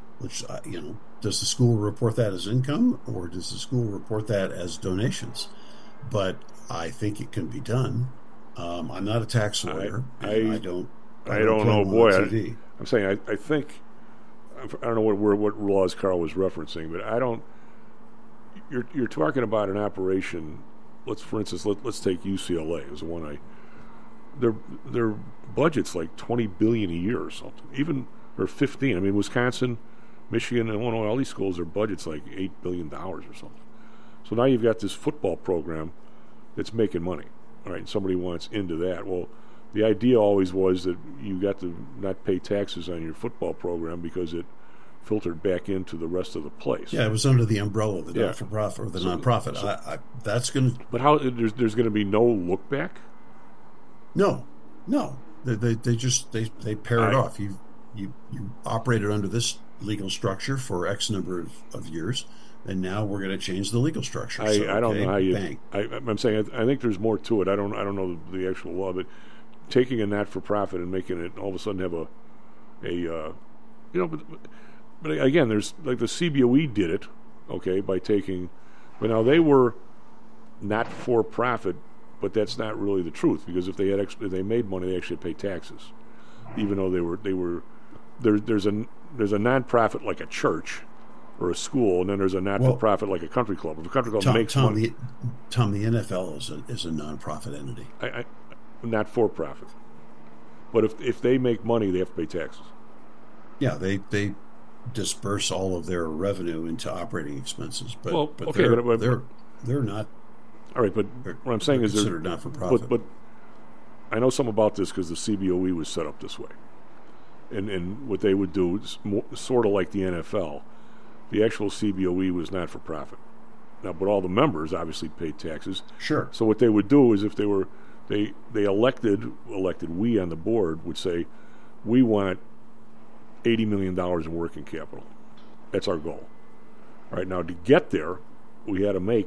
does the school report that as income, or does the school report that as donations? But I think it can be done. I'm not a tax lawyer. I don't know, boy. I'm saying I think, I don't know what laws Carl was referencing, but I don't. You're talking about an operation. Let's take UCLA as one. Their budget's like $20 billion a year or something, or 15. Wisconsin, Michigan, Illinois, all these schools, their budget's like $8 billion or something. So now you've got this football program that's making money, all right? And somebody wants into that. Well, the idea always was that you got to not pay taxes on your football program because it filtered back into the rest of the place. Yeah, it was under the umbrella of the not-for-profit or the nonprofit. That's going to. But how there's going to be no look back? No. They pair it off. You operated under this legal structure for X number of years, and now we're going to change the legal structure. I don't know how you. I'm saying I think there's more to it. I don't know the actual law, but taking a not-for-profit and making it all of a sudden have but again, there's like the CBOE did it, okay, by taking, but now they were not-for-profit, but that's not really the truth, because if they made money, they actually pay taxes, even though they were. There's a non-profit like a church or a school, and then there's a not-for-profit like a country club. If a country club makes money, the NFL is a non-profit entity. Not for profit, but if they make money, they have to pay taxes. Yeah, they disperse all of their revenue into operating expenses, but they're not. All right, but what I'm saying is they're not for profit. But I know some about this because the CBOE was set up this way, and what they would do is sort of like the NFL. The actual CBOE was not for profit. Now, but all the members obviously paid taxes. Sure. So what they would do is if they were they elected, we on the board would say, we want $80 million in working capital. That's our goal. All right, now to get there, we had to make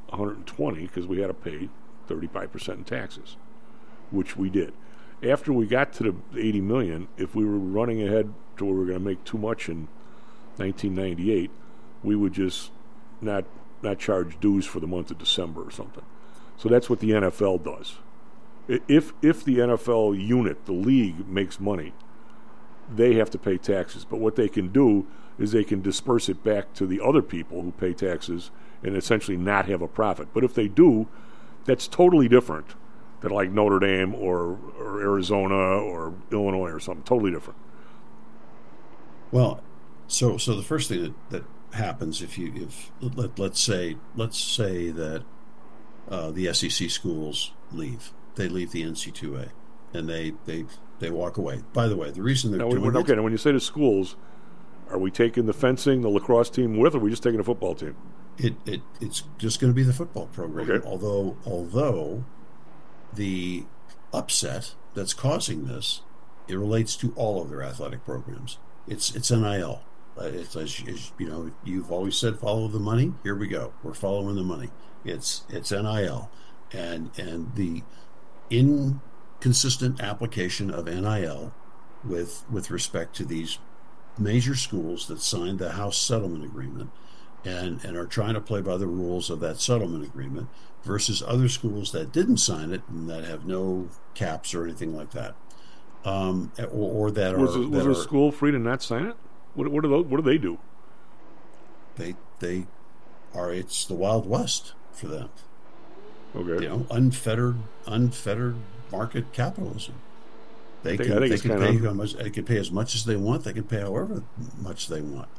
120 because we had to pay 35% in taxes, which we did. After we got to the 80 million, if we were running ahead to where we were going to make too much in 1998, we would just not charge dues for the month of December or something. So that's what the NFL does. If the NFL unit, the league, makes money, they have to pay taxes. But what they can do is they can disperse it back to the other people who pay taxes and essentially not have a profit. But if they do, that's totally different than like Notre Dame or Arizona or Illinois or something. Totally different. Well, so the first thing that happens if let's say that the SEC schools leave. They leave the NC2A and they walk away. By the way, the reason they're doing okay. Now, when you say the schools, are we taking the fencing, the lacrosse team with, or are we just taking the football team? It's just going to be the football program. Okay. Although the upset that's causing this, it relates to all of their athletic programs. It's NIL. It's as you know, you've always said, follow the money. Here we go. We're following the money. It's NIL, and the inconsistent application of NIL with respect to these major schools that signed the House settlement agreement and are trying to play by the rules of that settlement agreement versus other schools that didn't sign it and that have no caps or anything like that, or that was a school free to not sign it? What do they do? They are. It's the Wild West for them. Okay. You know, unfettered market capitalism. They can pay as much as they want. They can pay however much they want.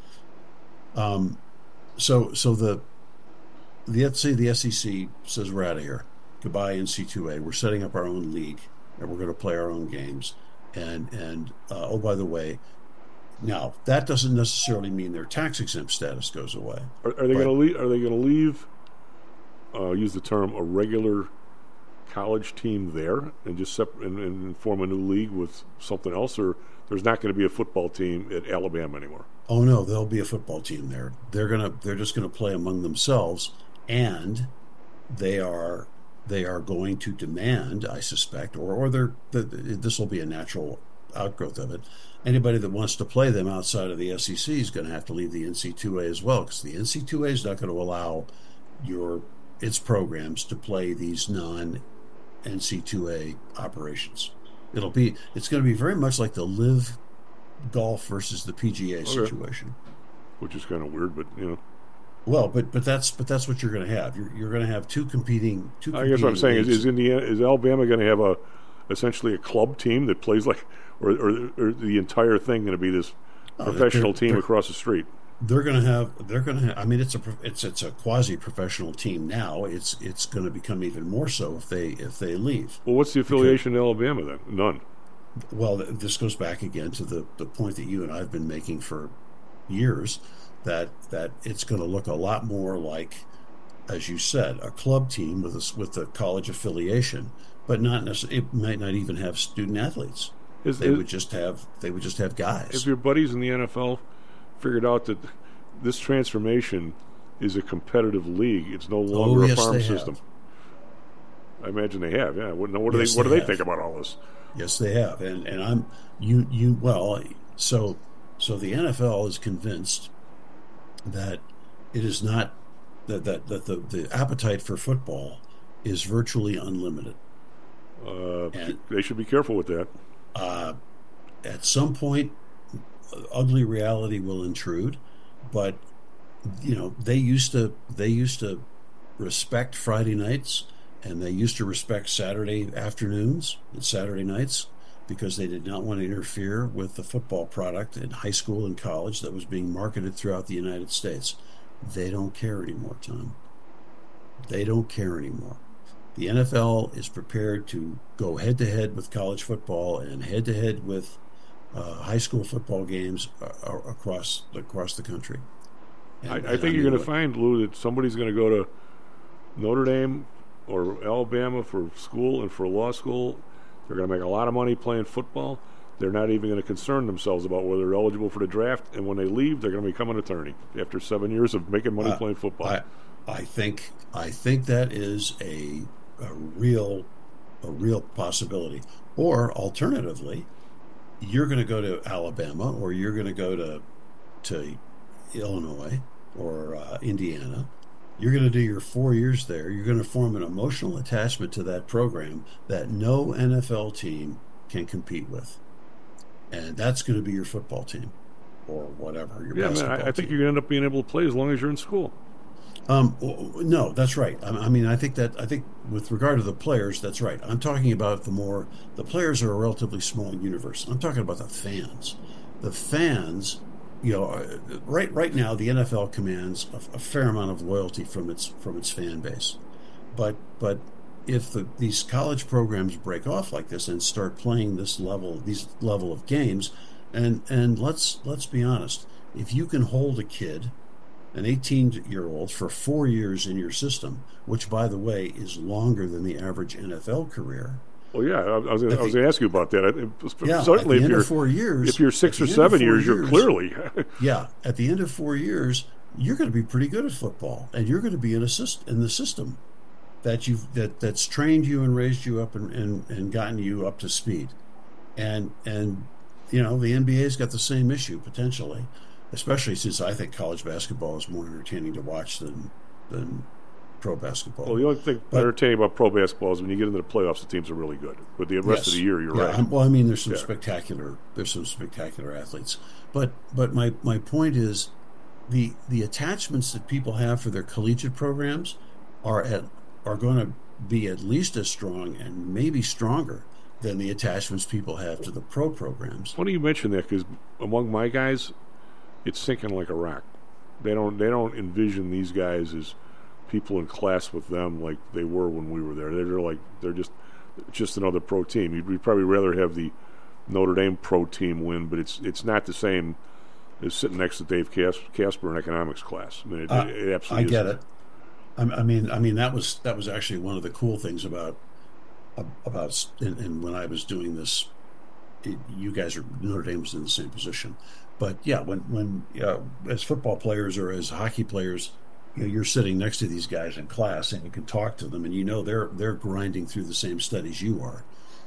So the SEC says we're out of here. Goodbye NC2A. We're setting up our own league and we're going to play our own games. And oh, by the way, now that doesn't necessarily mean their tax exempt status goes away. Are they going to leave? Are they going to leave? Use the term a regular college team there and just and form a new league with something else, or there's not going to be a football team at Alabama anymore? Oh no, there'll be a football team there. They're just gonna play among themselves, and they are going to demand, I suspect, or this will be a natural outgrowth of it. Anybody that wants to play them outside of the SEC is going to have to leave the NC2A as well, because the NC2A is not going to allow its programs to play these non-NC2A operations. It's going to be very much like the Live Golf versus the PGA situation, which is kind of weird, but you know. Well, but that's what you're going to have. You're going to have two competing. I guess what I'm saying is Alabama going to have essentially a club team that plays like, or the entire thing going to be this professional team across the street? They're going to have. I mean, it's a quasi-professional team now. It's going to become even more so if they leave. Well, what's the affiliation to Alabama then? None. Well, this goes back again to the point that you and I have been making for years, that it's going to look a lot more like, as you said, a club team with a college affiliation, but not necessarily. It might not even have student athletes. They would just have guys. If your buddies in the NFL figured out that this transformation is a competitive league, it's no longer a farm system. I imagine they have. Yeah. What do they think about all this? Yes, they have. And so the NFL is convinced that it is not that the appetite for football is virtually unlimited. They should be careful with that. At some point, ugly reality will intrude, but you know, they used to respect Friday nights, and they used to respect Saturday afternoons and Saturday nights, because they did not want to interfere with the football product in high school and college that was being marketed throughout the United States. They don't care anymore, Tom. They don't care anymore. The NFL is prepared to go head-to-head with college football and head-to-head with high school football games across the country. I think you're going to find, Lou, that somebody's going to go to Notre Dame or Alabama for school and for law school. They're going to make a lot of money playing football. They're not even going to concern themselves about whether they're eligible for the draft. And when they leave, they're going to become an attorney after 7 years of making money playing football. I think that is a real possibility. Or alternatively, you're going to go to Alabama, or you're going to go to Illinois or Indiana. You're going to do your 4 years there. You're going to form an emotional attachment to that program that no NFL team can compete with, and that's going to be your football team, or whatever your basketball man, I think team. you're going to end up being able to play as long as you're in school. No, that's right. I mean, I think with regard to the players, that's right. I'm talking about the players are a relatively small universe. I'm talking about the fans. The fans, right now the NFL commands a fair amount of loyalty from its fan base, but if these college programs break off like this and start playing these level of games, and let's be honest, if you can hold a kid, an 18-year-old, for 4 years in your system, which, by the way, is longer than the average NFL career. Well, yeah, I was going to ask you about that. Certainly, at the end of 4 years, if you're 6 or 7 years, you're clearly. Yeah, at the end of 4 years, you're going to be pretty good at football, and you're going to be in the system that's trained you and raised you up and gotten you up to speed, and the NBA's got the same issue potentially. Especially since I think college basketball is more entertaining to watch than pro basketball. Well, the only thing entertaining about pro basketball is when you get into the playoffs, the teams are really good. But the rest of the year, you're right. Well, I mean, there's some spectacular athletes. But my point is, the attachments that people have for their collegiate programs are going to be at least as strong and maybe stronger than the attachments people have to the pro programs. Funny you mention that, because among my guys, it's sinking like a rock. They don't envision these guys as people in class with them like they were when we were there. They're just another pro team. You'd probably rather have the Notre Dame pro team win, but it's not the same as sitting next to Dave Casper in economics class. I mean, it absolutely. I get it. I mean that was actually one of the cool things about and when I was doing this, you guys Notre Dame was in the same position. But yeah, when as football players or as hockey players, you're sitting next to these guys in class and you can talk to them, and they're grinding through the same studies you are.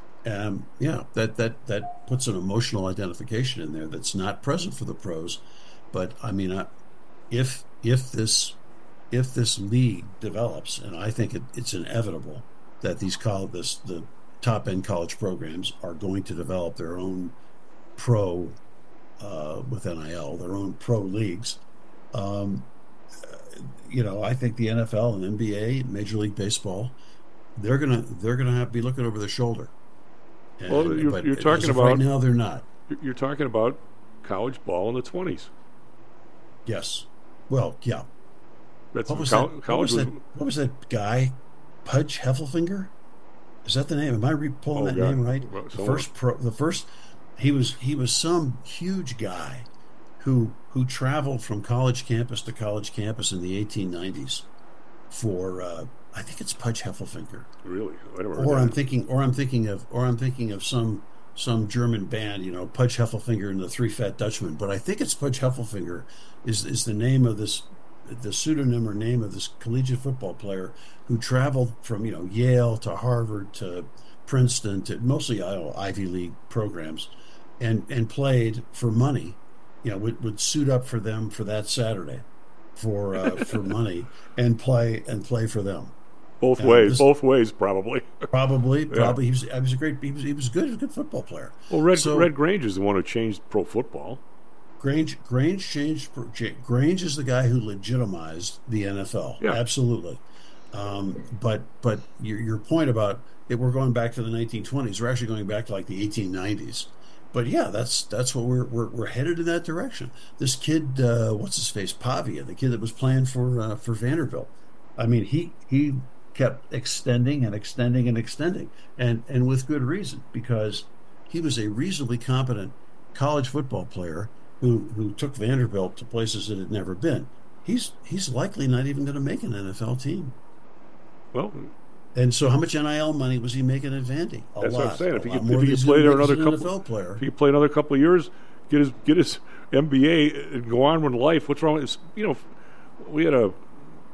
That puts an emotional identification in there that's not present for the pros. But I mean, if this league develops, and I think it's inevitable that the top end college programs are going to develop their own pro. With NIL, their own pro leagues. I think the NFL and NBA, Major League Baseball, they're gonna have to be looking over their shoulder. Well, you're talking about right now, they're not. You're talking about college ball in the 20s. Yes. Well, yeah. What was that guy? Pudge Heffelfinger? Is that the name? Am I pulling that name right? He was some huge guy who traveled from college campus to college campus in the 1890s for I think it's Pudge Heffelfinger. Really? I'm thinking of some German band, Pudge Heffelfinger and the Three Fat Dutchmen, but I think it's Pudge Heffelfinger is the name of the pseudonym or name of this collegiate football player who traveled from Yale to Harvard to Princeton to mostly Ivy League programs. And played for money, would suit up for them for that Saturday, for money, and play for them. Both ways, probably. Probably. He was a good football player. Well, Red Grange is the one who changed pro football. Grange is the guy who legitimized the NFL. Yeah. Absolutely. But your point about it, we're going back to the 1920s. We're actually going back to like the 1890s. But yeah, that's what we're headed in that direction. This kid, what's his face, Pavia, the kid that was playing for Vanderbilt. I mean, he kept extending and extending and extending, and with good reason, because he was a reasonably competent college football player who took Vanderbilt to places it had never been. He's likely not even going to make an NFL team. Well. And so, how much NIL money was he making at Vandy? That's what I'm saying. If he could play there if he could play another couple of years, get his MBA and go on with life. What's wrong with we had a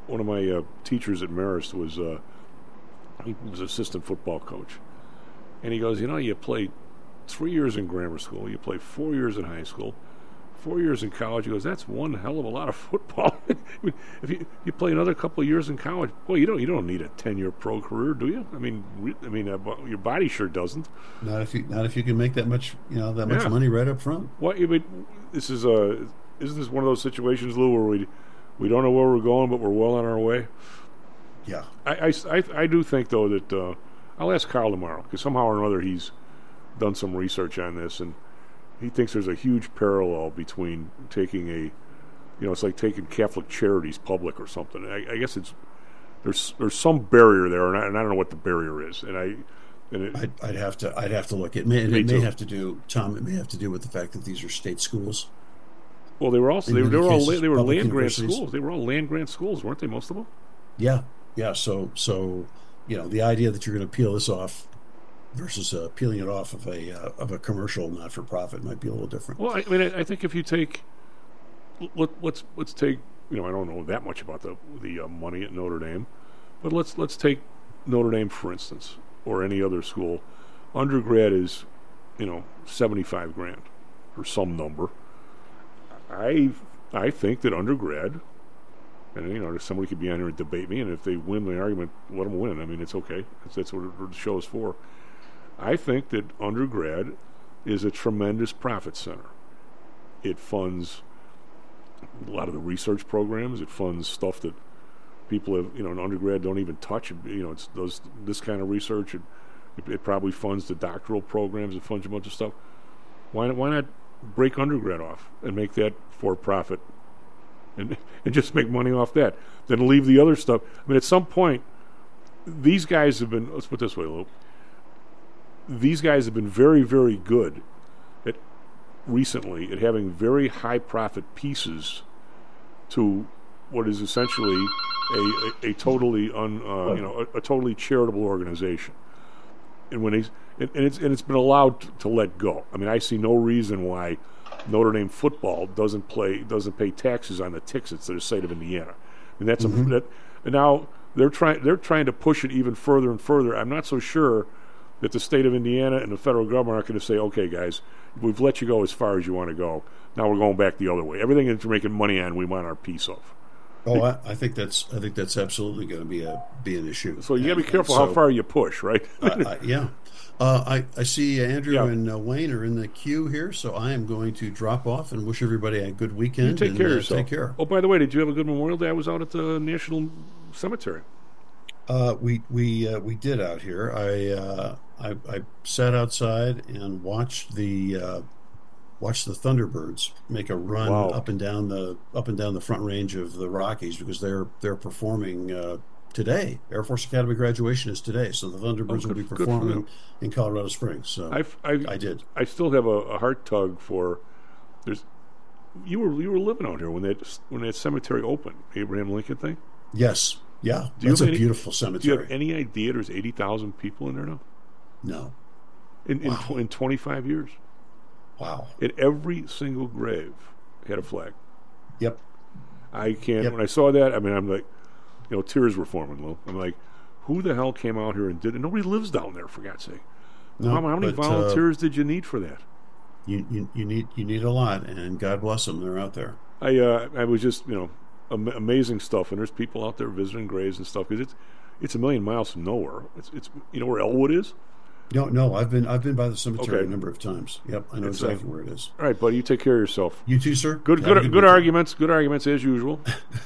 one of my teachers at Marist was he was assistant football coach, and he goes, you play 3 years in grammar school, you play 4 years in high school, 4 years in college. He goes, that's one hell of a lot of football. I mean, if you play another couple of years in college, boy, you don't need a 10-year pro career, do you? I mean, your body sure doesn't. Not if you can make that much much money right up front. What? This is isn't this one of those situations, Lou, where we don't know where we're going, but we're well on our way? Yeah. I do think though that I'll ask Carl tomorrow, because somehow or another he's done some research on this, and he thinks there's a huge parallel between taking it's like taking Catholic Charities public or something. I guess there's some barrier there, and I don't know what the barrier is. I'd have to look. It may have to do, Tom. It may have to do with the fact that these are state schools. Well, they were land grant schools. They were all land grant schools, weren't they? Most of them. Yeah. So the idea that you're going to peel this off versus peeling it off of a commercial not-for-profit might be a little different. Well, I mean, I think if you take, let's take, I don't know that much about the money at Notre Dame, but let's take Notre Dame for instance, or any other school. Undergrad is, $75,000 or some number. I think that undergrad, and somebody could be on here and debate me, and if they win the argument, let them win. I mean, it's okay. That's what the show is for. I think that undergrad is a tremendous profit center. It funds a lot of the research programs. It funds stuff that people have, in undergrad don't even touch. It does this kind of research. It probably funds the doctoral programs. It funds a bunch of stuff. Why not break undergrad off and make that for profit, and just make money off that? Then leave the other stuff. I mean, at some point, these guys have been. Let's put it this way, Lou. These guys have been very, very good recently at having very high profit pieces to what is essentially a totally a totally charitable organization. And it's been allowed to let go. I mean, I see no reason why Notre Dame football doesn't pay taxes on the tickets to the state of Indiana. And that's and now they're trying to push it even further and further. I'm not so sure that the state of Indiana and the federal government are going to say, okay, guys, we've let you go as far as you want to go. Now we're going back the other way. Everything that you're making money on, we want our piece of. Oh, I think that's absolutely going to be an issue. So you got to be careful how far you push, right? Yeah. I see Andrew and Wayne are in the queue here, so I am going to drop off and wish everybody a good weekend. You take care of yourself. Take care. Oh, by the way, did you have a good Memorial Day? I was out at the National Cemetery. We did out here. I sat outside and watched the Thunderbirds make a run up and down the Front Range of the Rockies, because they're performing today. Air Force Academy graduation is today, so the Thunderbirds will be performing in Colorado Springs. So I did. I still have a heart tug for. You were living out here when that cemetery opened, Abraham Lincoln thing. Yes. Yeah. That's a beautiful cemetery. Do you have any idea there's 80,000 people in there now? No. In 25 years. Wow. And every single grave had a flag. Yep. I can't. When I saw that, I mean, I'm like, tears were forming, Lou. I'm like, who the hell came out here and did it? Nobody lives down there, for God's sake. No, how many volunteers did you need for that? You need a lot, and God bless them. They're out there. I was just, amazing stuff, and there's people out there visiting graves and stuff, because it's a million miles from nowhere. It's where Elwood is. No, I've been by the cemetery a number of times. Yep, I know exactly where it is. All right, buddy, you take care of yourself. You too, sir. Good arguments. Good arguments as usual.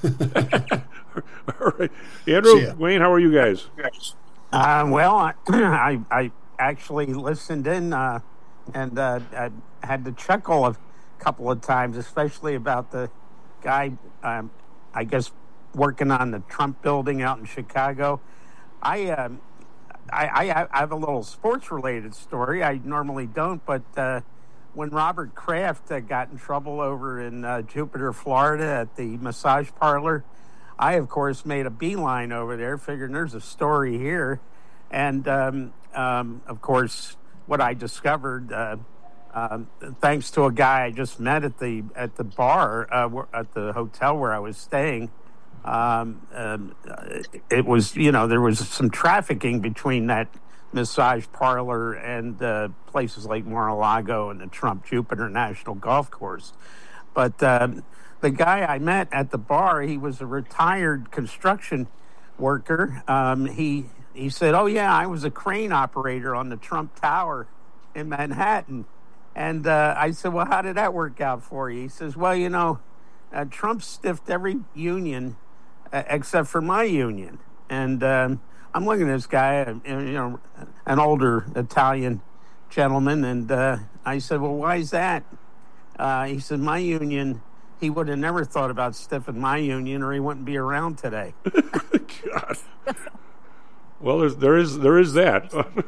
All right, Andrew, Wayne, how are you guys? Well, I actually listened in and I had to chuckle a couple of times, especially about the guy, I guess, working on the Trump building out in Chicago. I have a little sports-related story. I normally don't, but when Robert Kraft got in trouble over in Jupiter, Florida at the massage parlor, I, of course, made a beeline over there, figuring there's a story here. And, of course, what I discovered, thanks to a guy I just met at the bar, at the hotel where I was staying, It was, there was some trafficking between that massage parlor and places like Mar-a-Lago and the Trump Jupiter National Golf Course. But the guy I met at the bar, he was a retired construction worker. He said, "Oh yeah, I was a crane operator on the Trump Tower in Manhattan." And I said, "Well, how did that work out for you?" He says, "Well, Trump stiffed every union except for my union." And I'm looking at this guy, an older Italian gentleman, and I said, "Well, why is that?" He said, "My union, he would have never thought about stiffing my union, or he wouldn't be around today." God. Well, there is that.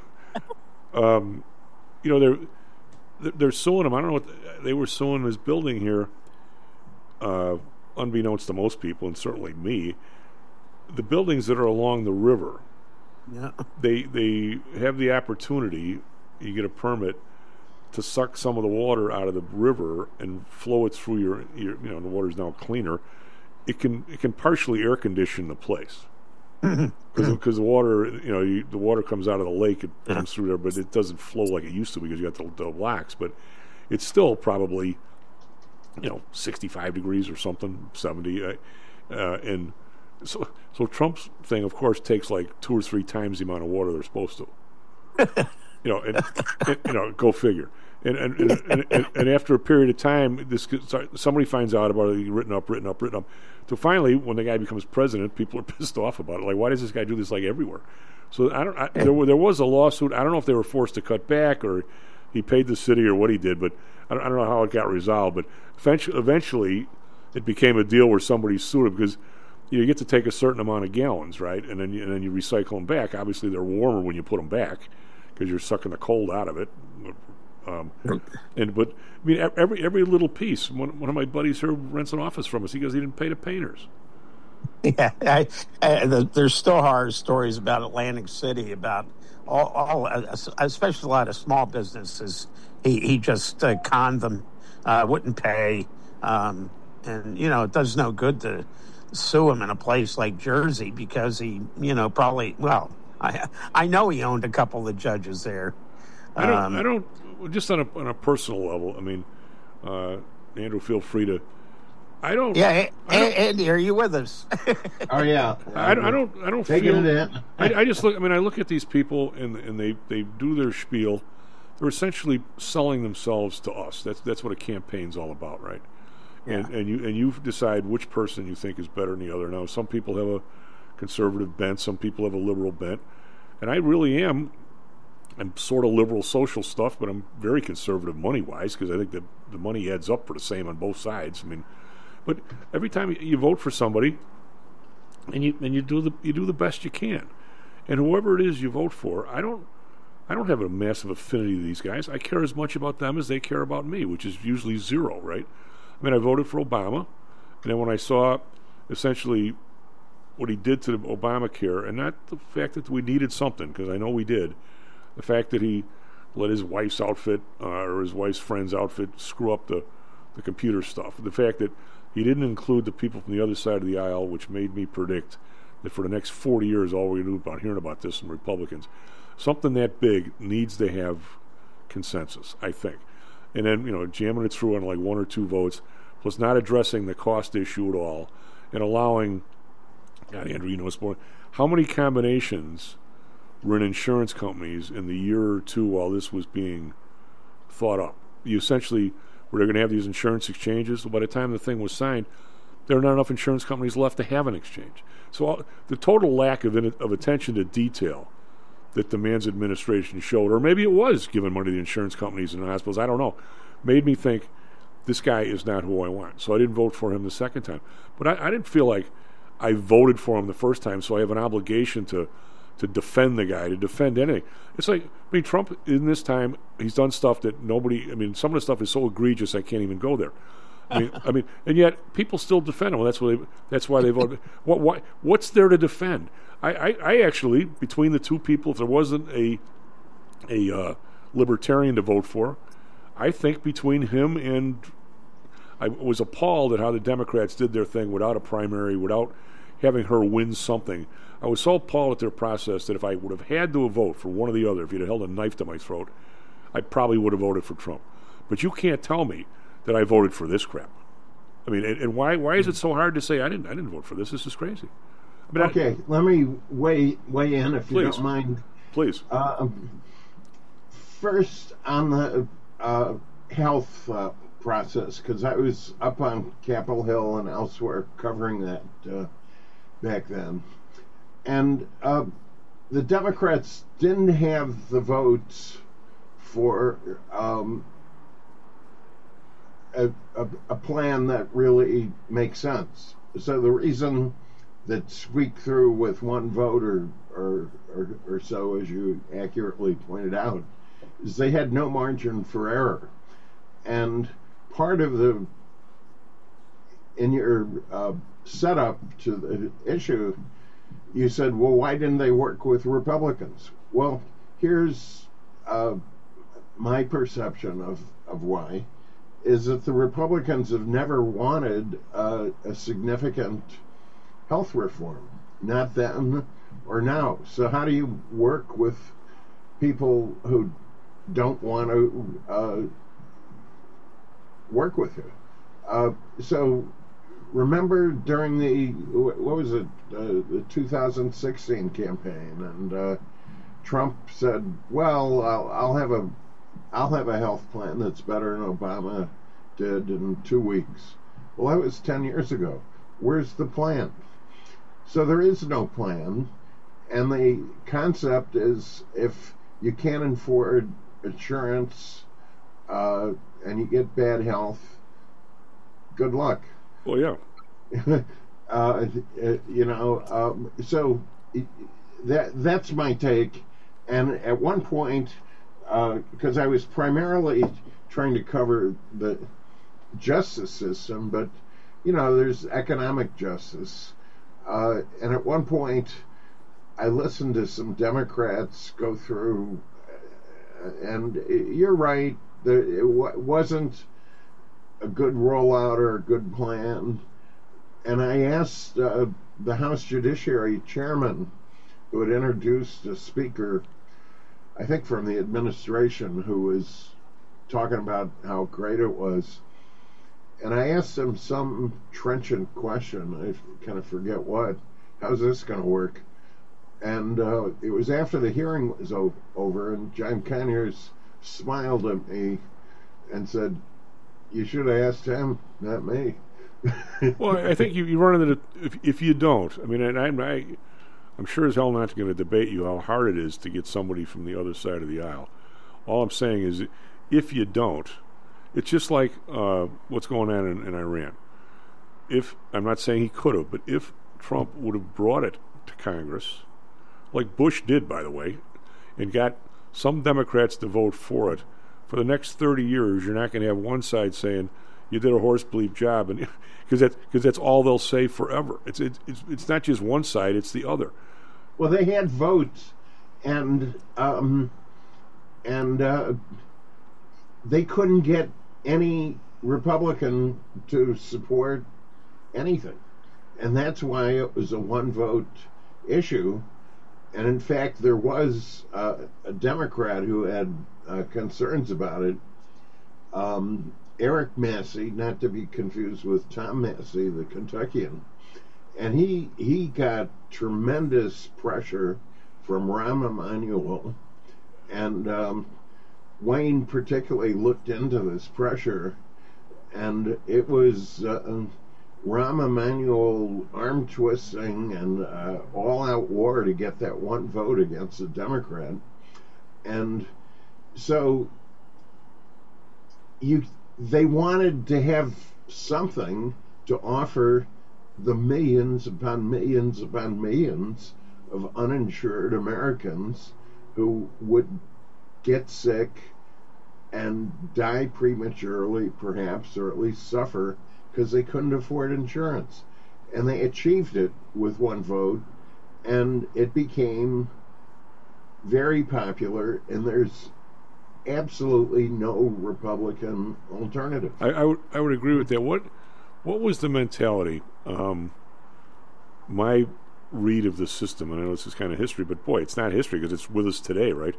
They're suing him. I don't know what they were suing his building here. Unbeknownst to most people, and certainly me, the buildings that are along the river, they have the opportunity. You get a permit to suck some of the water out of the river and flow it through your the water's now cleaner. It can partially air condition the place. Because the water, the water comes out of the lake, it comes through there, but it doesn't flow like it used to because you got the locks. But it's still probably, 65 degrees or something, 70. And so Trump's thing, of course, takes like 2 or 3 times the amount of water they're supposed to. Go figure. And after a period of time, somebody finds out about it, written up. So finally, when the guy becomes president, people are pissed off about it. Like, why does this guy do this like everywhere? So there was a lawsuit. I don't know if they were forced to cut back or he paid the city or what he did, but I don't know how it got resolved. But eventually, it became a deal where somebody sued him because you get to take a certain amount of gallons, right? And then you recycle them back. Obviously, they're warmer when you put them back because you're sucking the cold out of it. But I mean, every little piece. One of my buddies here rents an office from us. He goes, he didn't pay the painters. Yeah, there's still horror stories about Atlantic City, about all especially a lot of small businesses. He just conned them, wouldn't pay, and it does no good to sue him in a place like Jersey because he, probably. Well, I know he owned a couple of judges there. I don't. Just on a personal level, I mean, Andrew, feel free to. I don't. Yeah, Andy, are you with us? Oh yeah. I don't feel. I just look. I mean, I look at these people and they do their spiel. They're essentially selling themselves to us. That's what a campaign's all about, right? Yeah. And you decide which person you think is better than the other. Now, some people have a conservative bent. Some people have a liberal bent, and I really am. I'm sort of liberal social stuff, but I'm very conservative money-wise because I think that the money adds up for the same on both sides. I mean, but every time you vote for somebody, and you do the best you can, and whoever it is you vote for, I don't have a massive affinity to these guys. I care as much about them as they care about me, which is usually zero, right? I mean, I voted for Obama, and then when I saw essentially what he did to Obamacare, and not the fact that we needed something, because I know we did. The fact that he let his wife's outfit or his wife's friend's outfit screw up the computer stuff. The fact that he didn't include the people from the other side of the aisle, which made me predict that for the next 40 years, all we knew about hearing about this from Republicans. Something that big needs to have consensus, I think. And then, jamming it through on like 1 or 2 votes, plus not addressing the cost issue at all, and allowing, God, Andrew, you know it's more, how many combinations were in insurance companies in the year or 2 while this was being thought up. You essentially were going to have these insurance exchanges. So by the time the thing was signed, there were not enough insurance companies left to have an exchange. So the total lack of attention to detail that the Man's administration showed, or maybe it was giving money to the insurance companies and the hospitals, I don't know, made me think this guy is not who I want. So I didn't vote for him the second time. But I didn't feel like I voted for him the first time, so I have an obligation to defend the guy, to defend anything. It's like, Trump, in this time, he's done stuff that some of the stuff is so egregious I can't even go there. And yet people still defend him. Well, that's why they voted. What's there to defend? I actually, between the two people, if there wasn't a libertarian to vote for, I think between him and I was appalled at how the Democrats did their thing without a primary, without having her win something. I was so appalled at their process that if I would have had to vote for one or the other, if you'd have held a knife to my throat, I probably would have voted for Trump. But you can't tell me that I voted for this crap. I mean, and why is it so hard to say I didn't vote for this? This is crazy. I mean, okay, let me weigh in if you Please. don't mind. Please. First, on the health process, because I was up on Capitol Hill and elsewhere covering that back then. And the Democrats didn't have the votes for a plan that really makes sense. So the reason that squeaked through with one vote or so, as you accurately pointed out, is they had no margin for error. And part of in your setup to the issue, you said, well, why didn't they work with Republicans? Well, here's my perception of why, is that the Republicans have never wanted a significant health reform, not then or now. So how do you work with people who don't want to work with you? So remember during the 2016 campaign, and Trump said, well, I'll have a health plan that's better than Obama did in 2 weeks. Well, that was 10 years ago. Where's the plan? So there is no plan, and the concept is if you can't afford insurance and you get bad health, good luck. Well, yeah. So that's my take. And at one point, because I was primarily trying to cover the justice system, but there's economic justice. And at one point, I listened to some Democrats go through, and you're right, it wasn't a good rollout or a good plan. And I asked the House Judiciary Chairman, who had introduced a speaker, I think from the administration, who was talking about how great it was. And I asked him some trenchant question, I kind of forget what, how's this going to work? And it was after the hearing was over, and John Conyers smiled at me and said, you should have asked him, not me. Well, I think you run into if you don't. I mean, and I'm sure as hell not going to debate you how hard it is to get somebody from the other side of the aisle. All I'm saying is, if you don't, it's just like what's going on in Iran. If I'm not saying he could have, but if Trump would have brought it to Congress, like Bush did, by the way, and got some Democrats to vote for it, for the next 30 years, you're not going to have one side saying you did a horse bleep job, and because that's all they'll say forever. It's not just one side; it's the other. Well, they had votes, and they couldn't get any Republican to support anything, and that's why it was a one-vote issue. And in fact, there was a Democrat who had concerns about it. Eric Massey, not to be confused with Tom Massey, the Kentuckian, and he got tremendous pressure from Rahm Emanuel, and Wayne particularly looked into this pressure, and it was Rahm Emanuel arm twisting and all-out war to get that one vote against a Democrat, and so they wanted to have something to offer the millions upon millions upon millions of uninsured Americans who would get sick and die prematurely, perhaps, or at least suffer because they couldn't afford insurance. And they achieved it with one vote, and it became very popular, and there's absolutely no Republican alternative. I would agree with that. What was the mentality? my read of the system, and I know this is kind of history, but boy, it's not history because it's with us today, right?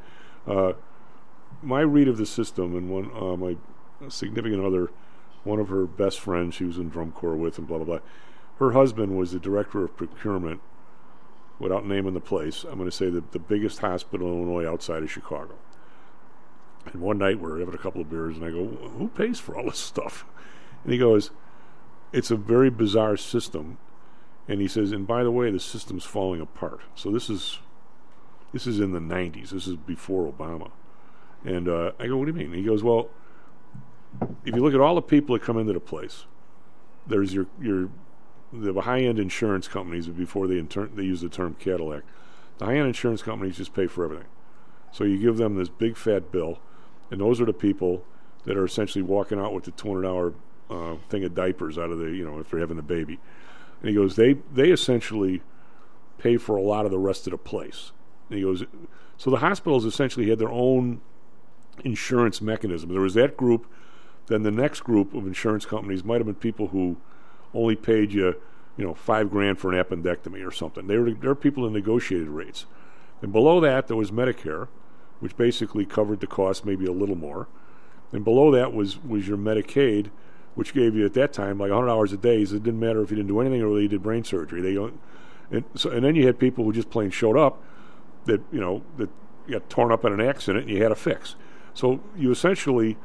My read of the system, and my significant other, one of her best friends she was in drum corps with, and blah blah blah, her husband was the director of procurement, without naming the place, I'm going to say the biggest hospital in Illinois outside of Chicago. And one night we're having a couple of beers, and I go, who pays for all this stuff? And he goes, it's a very bizarre system. And he says, and by the way, the system's falling apart. So this is in the 90s. This is before Obama. And I go, what do you mean? And he goes, well, if you look at all the people that come into the place, there's the high-end insurance companies, before they use the term Cadillac, the high-end insurance companies just pay for everything. So you give them this big fat bill, and those are the people that are essentially walking out with the $200 thing of diapers out of the, if they're having the baby. And he goes, they essentially pay for a lot of the rest of the place. And he goes, so the hospitals essentially had their own insurance mechanism. There was that group, then the next group of insurance companies might have been people who only paid you, $5,000 for an appendectomy or something. There were people in negotiated rates. And below that, there was Medicare, which basically covered the cost, maybe a little more. And below that was your Medicaid, which gave you at that time like $100 a day. So it didn't matter if you didn't do anything or you did brain surgery. And then you had people who just plain showed up that that got torn up in an accident and you had a fix. So you essentially,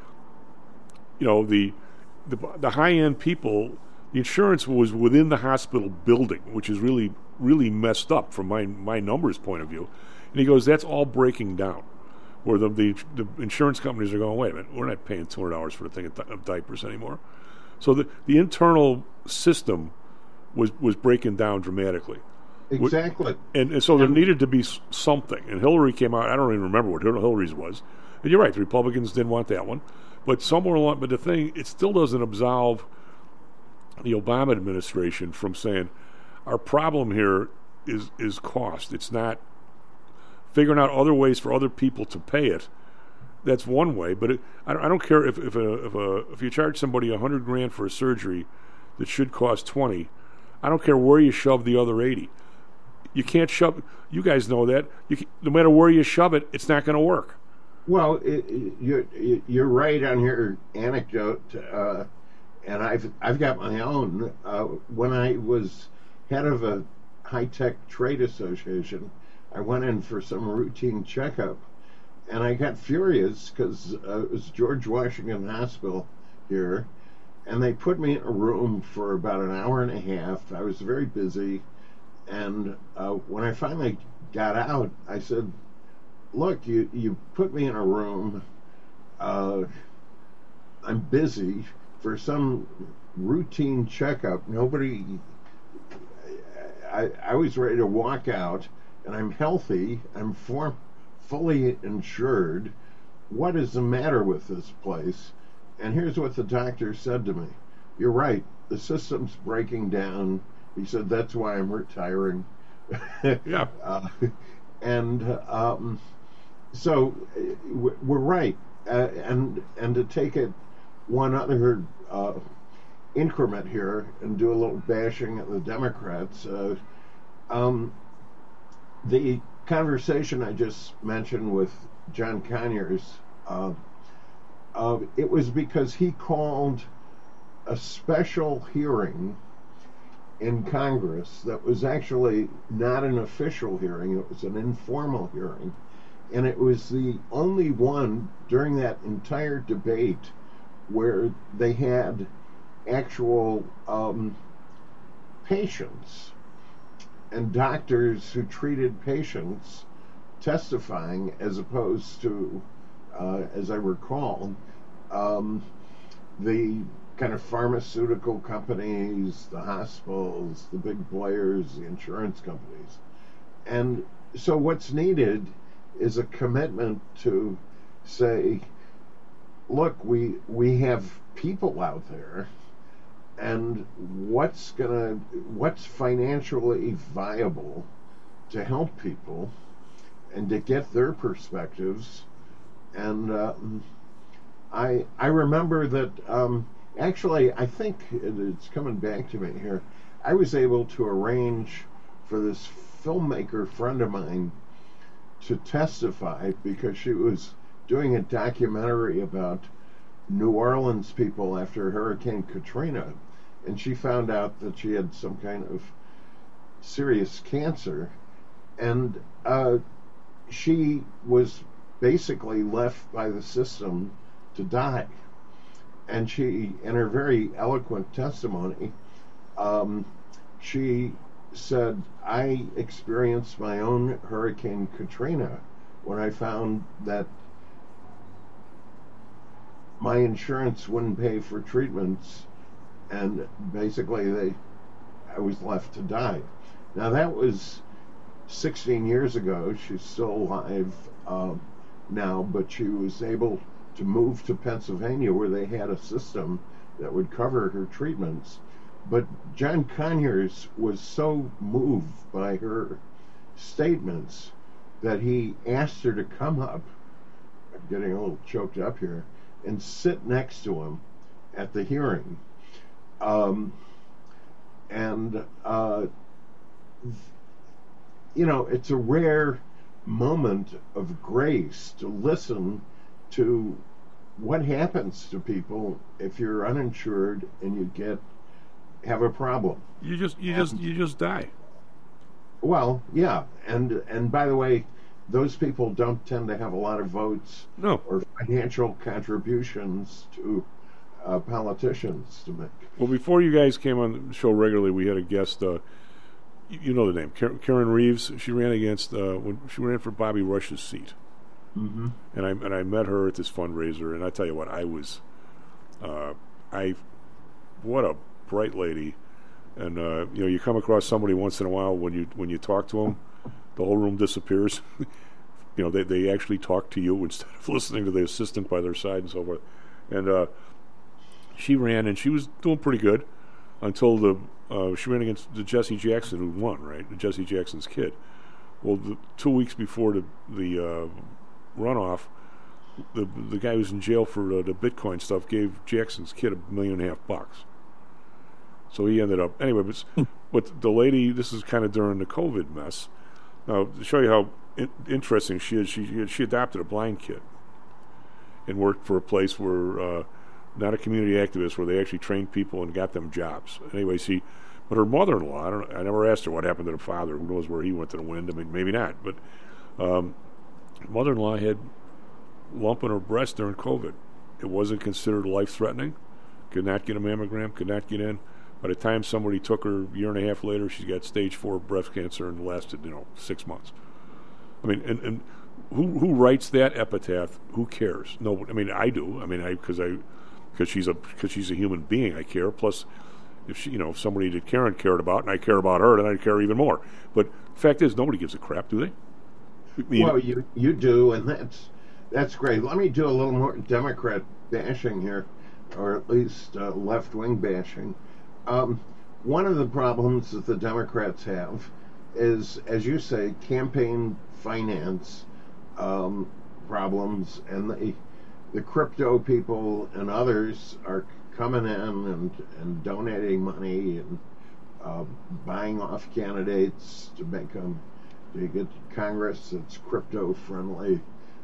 the high end people. The insurance was within the hospital building, which is really, really messed up from my numbers point of view. And he goes, that's all breaking down, where the insurance companies are going, wait a minute, we're not paying $200 for a thing of diapers anymore. So the internal system was breaking down dramatically. Exactly. And so there needed to be something. And Hillary came out, I don't even remember what Hillary's was. And you're right, the Republicans didn't want that one. But somewhere along, but the thing, it still doesn't absolve the Obama administration from saying our problem here is cost. It's not figuring out other ways for other people to pay it. That's one way, but I don't care if you charge somebody $100,000 for a surgery that should cost $20,000. I don't care where you shove the other $80,000. You can't shove. You guys know that. No matter where you shove it, it's not going to work. Well, you're right on your anecdote. And I've got my own. When I was head of a high-tech trade association, I went in for some routine checkup, and I got furious because it was George Washington Hospital here, and they put me in a room for about an hour and a half. I was very busy, and when I finally got out, I said, look, you put me in a room, I'm busy, for some routine checkup. I was ready to walk out, and I'm healthy, I'm fully insured. What is the matter with this place? And here's what the doctor said to me. You're right, the system's breaking down. He said, that's why I'm retiring. Yeah. So we're right. And to take it one other increment here and do a little bashing at the Democrats. The conversation I just mentioned with John Conyers, it was because he called a special hearing in Congress that was actually not an official hearing, it was an informal hearing, and it was the only one during that entire debate where they had actual patients and doctors who treated patients testifying, as opposed to, as I recall, the kind of pharmaceutical companies, the hospitals, the big players, the insurance companies. And so what's needed is a commitment to say, look, we have people out there, and what's financially viable to help people and to get their perspectives. And I remember that actually, I think it's coming back to me here, I was able to arrange for this filmmaker friend of mine to testify because she was doing a documentary about New Orleans people after Hurricane Katrina, and she found out that she had some kind of serious cancer, and she was basically left by the system to die. And she, in her very eloquent testimony, she said, I experienced my own Hurricane Katrina when I found that my insurance wouldn't pay for treatments, and basically I was left to die. Now that was 16 years ago. She's still alive now, but she was able to move to Pennsylvania where they had a system that would cover her treatments. But John Conyers was so moved by her statements that he asked her to come up, I'm getting a little choked up here, and sit next to him at the hearing. You know, it's a rare moment of grace to listen to what happens to people if you're uninsured and you have a problem. You just die. Well, yeah, and by the way, those people don't tend to have a lot of votes or financial contributions to politicians to make. Well, before you guys came on the show regularly, we had a guest. You know the name, Karen Reeves. She ran against when she ran for Bobby Rush's seat. Mm-hmm. And I met her at this fundraiser, and I tell you what, what a bright lady, and you know, you come across somebody once in a while when you talk to them, the whole room disappears. You know, they actually talk to you instead of listening to the assistant by their side and so forth. And she ran, and she was doing pretty good until she ran against the Jesse Jackson, who won, right? Jesse Jackson's kid. Well, 2 weeks before the runoff, the guy who's in jail for the Bitcoin stuff gave Jackson's kid $1.5 million. So he ended up anyway. But the lady, this is kind of during the COVID mess. Now to show you how interesting she is, she adopted a blind kid and worked for a place where not a community activist, where they actually trained people and got them jobs. Anyway, but her mother-in-law, I never asked her what happened to the father. Who knows where he went to the wind? I mean, maybe not. But mother-in-law had lump in her breast during COVID. It wasn't considered life-threatening. Could not get a mammogram. Could not get in. By the time somebody took her a year and a half later, she's got stage 4 breast cancer and lasted 6 months. I mean, and who writes that epitaph? Who cares? No, I mean, I do. I mean, because she's a human being, I care. Plus, if somebody that Karen cared about, and I care about her, then I'd care even more. But the fact is, nobody gives a crap, do they? Well, you do, and that's great. Let me do a little more Democrat bashing here, or at least left-wing bashing. One of the problems that the Democrats have is, as you say, campaign finance problems, and the crypto people and others are coming in and donating money and buying off candidates to make them, to get Congress that's crypto friendly.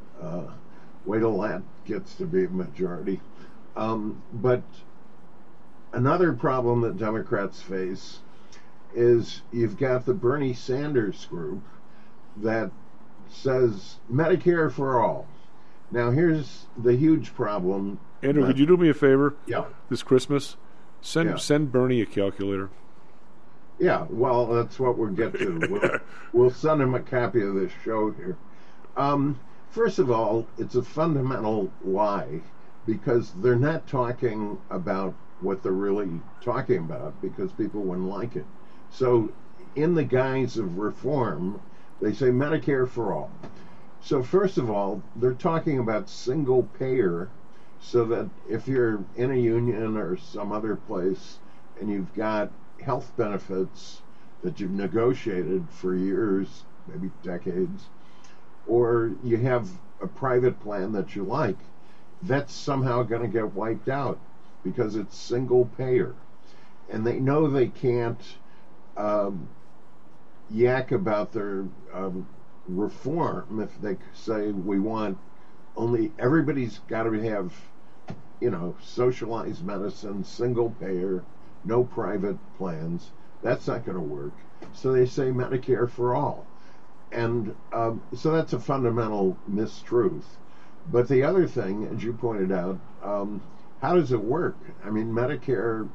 Wait till that gets to be a majority. But another problem that Democrats face is you've got the Bernie Sanders group that says Medicare for all. Now here's the huge problem. Andrew, could you do me a favor? Yeah. This Christmas, send Bernie a calculator. Yeah, well, that's what we'll get to. We'll send him a copy of this show here. First of all, it's a fundamental lie, because they're not talking about what they're really talking about, because people wouldn't like it. So in the guise of reform, they say Medicare for all. So first of all, they're talking about single payer, so that if you're in a union or some other place and you've got health benefits that you've negotiated for years, maybe decades, or you have a private plan that you like, that's somehow going to get wiped out because it's single payer. And they know they can't yak about their reform if they say we want only everybody's got to have, socialized medicine, single payer, no private plans. That's not going to work. So they say Medicare for all. And so that's a fundamental mistruth. But the other thing, as you pointed out, how does it work? I mean, Medicare,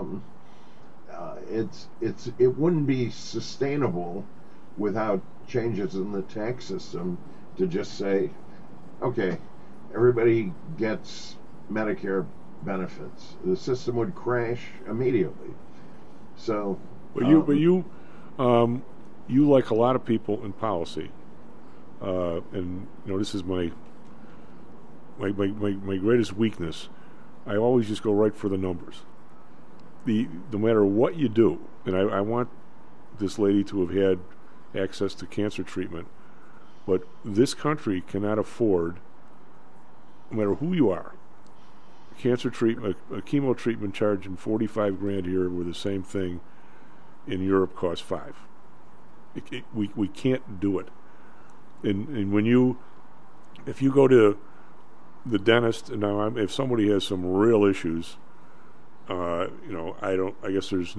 it wouldn't be sustainable without changes in the tax system to just say, okay, everybody gets Medicare benefits. The system would crash immediately. So, but you, like a lot of people in policy, and this is my greatest weakness. I always just go right for the numbers. No matter what you do, and I want this lady to have had access to cancer treatment, but this country cannot afford, no matter who you are, cancer treatment, a chemo treatment charging $45,000 here, where the same thing in Europe costs $5,000. We can't do it. And if you go to the dentist, and now if somebody has some real issues, I guess there's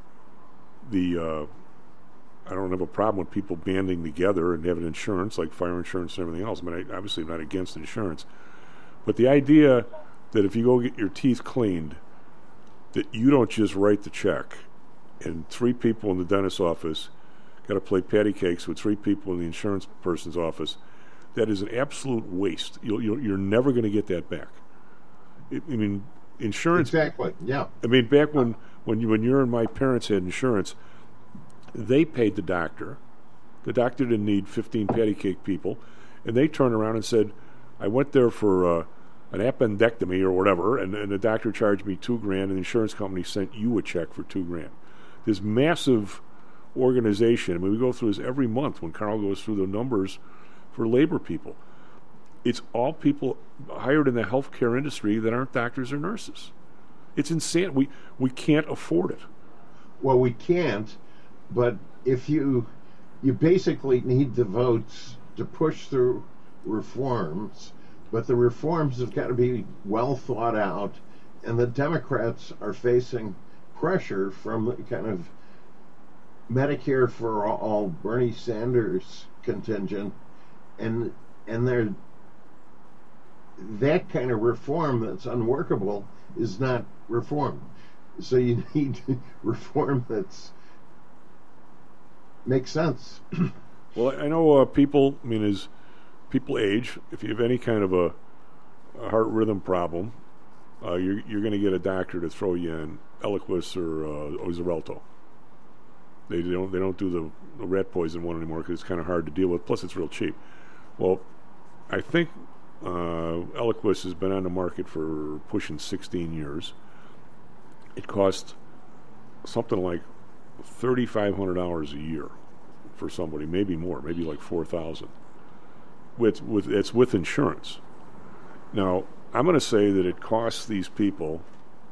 I don't have a problem with people banding together and having insurance, like fire insurance and everything else. I mean, I obviously am not against insurance. But the idea that if you go get your teeth cleaned, that you don't just write the check, and 3 people in the dentist's office got to play patty cakes with 3 people in the insurance person's office, that is an absolute waste. You're never going to get that back. Insurance... Exactly, yeah. I mean, back when you and my parents had insurance, they paid the doctor. The doctor didn't need 15 patty cake people. And they turned around and said, I went there for an appendectomy or whatever, and the doctor charged me $2,000, and the insurance company sent you a check for $2,000. This massive organization, I mean, we go through this every month when Carl goes through the numbers for labor people. It's all people hired in the healthcare industry that aren't doctors or nurses. It's insane. We can't afford it. Well, we can't, but if you basically need the votes to push through reforms, but the reforms have got to be well thought out, and the Democrats are facing pressure from the kind of Medicare for all Bernie Sanders contingent, and they're that kind of reform that's unworkable is not reform. So you need reform that's makes sense. Well, I know people, as people age, if you have any kind of a heart rhythm problem, you're going to get a doctor to throw you in Eliquis or Xarelto. They don't do the rat poison one anymore because it's kind of hard to deal with. Plus, it's real cheap. Well, I think Eliquis has been on the market for pushing 16 years. It costs something like $3,500 a year for somebody, maybe more, maybe like $4,000. It's with insurance. Now, I'm going to say that it costs these people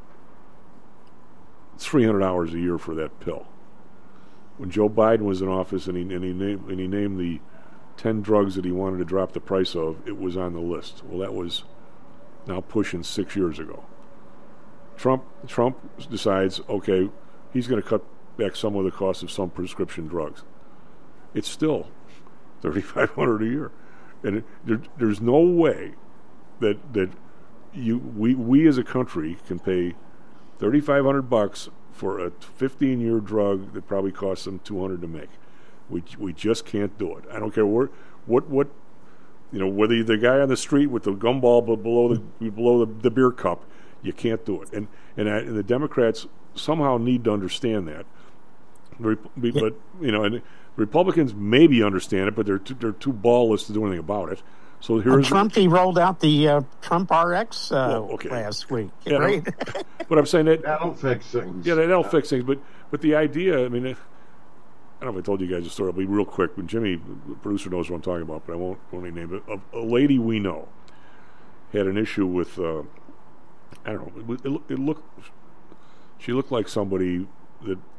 $300 a year for that pill. When Joe Biden was in office and he named the 10 drugs that he wanted to drop the price of, it was on the list. Well, that was now pushing 6 years ago. Trump decides, okay, he's going to cut back some of the cost of some prescription drugs. It's still $3,500 a year, and there's no way that we as a country can pay $3,500 for a 15-year drug that probably costs them $200 to make. We just can't do it. I don't care what whether you're the guy on the street with the gumball below the beer cup, you can't do it. And the Democrats somehow need to understand that. But and Republicans maybe understand it, but they're too ballless to do anything about it. So here's Trumpy rolled out the Trump RX last week. Yeah, right? But I'm saying that'll fix things. Yeah, that'll fix things. But the idea, I don't know if I told you guys a story. I'll be real quick. When Jimmy, the producer, knows what I'm talking about, but I won't any name it. A lady we know had an issue with I don't know. She looked like somebody that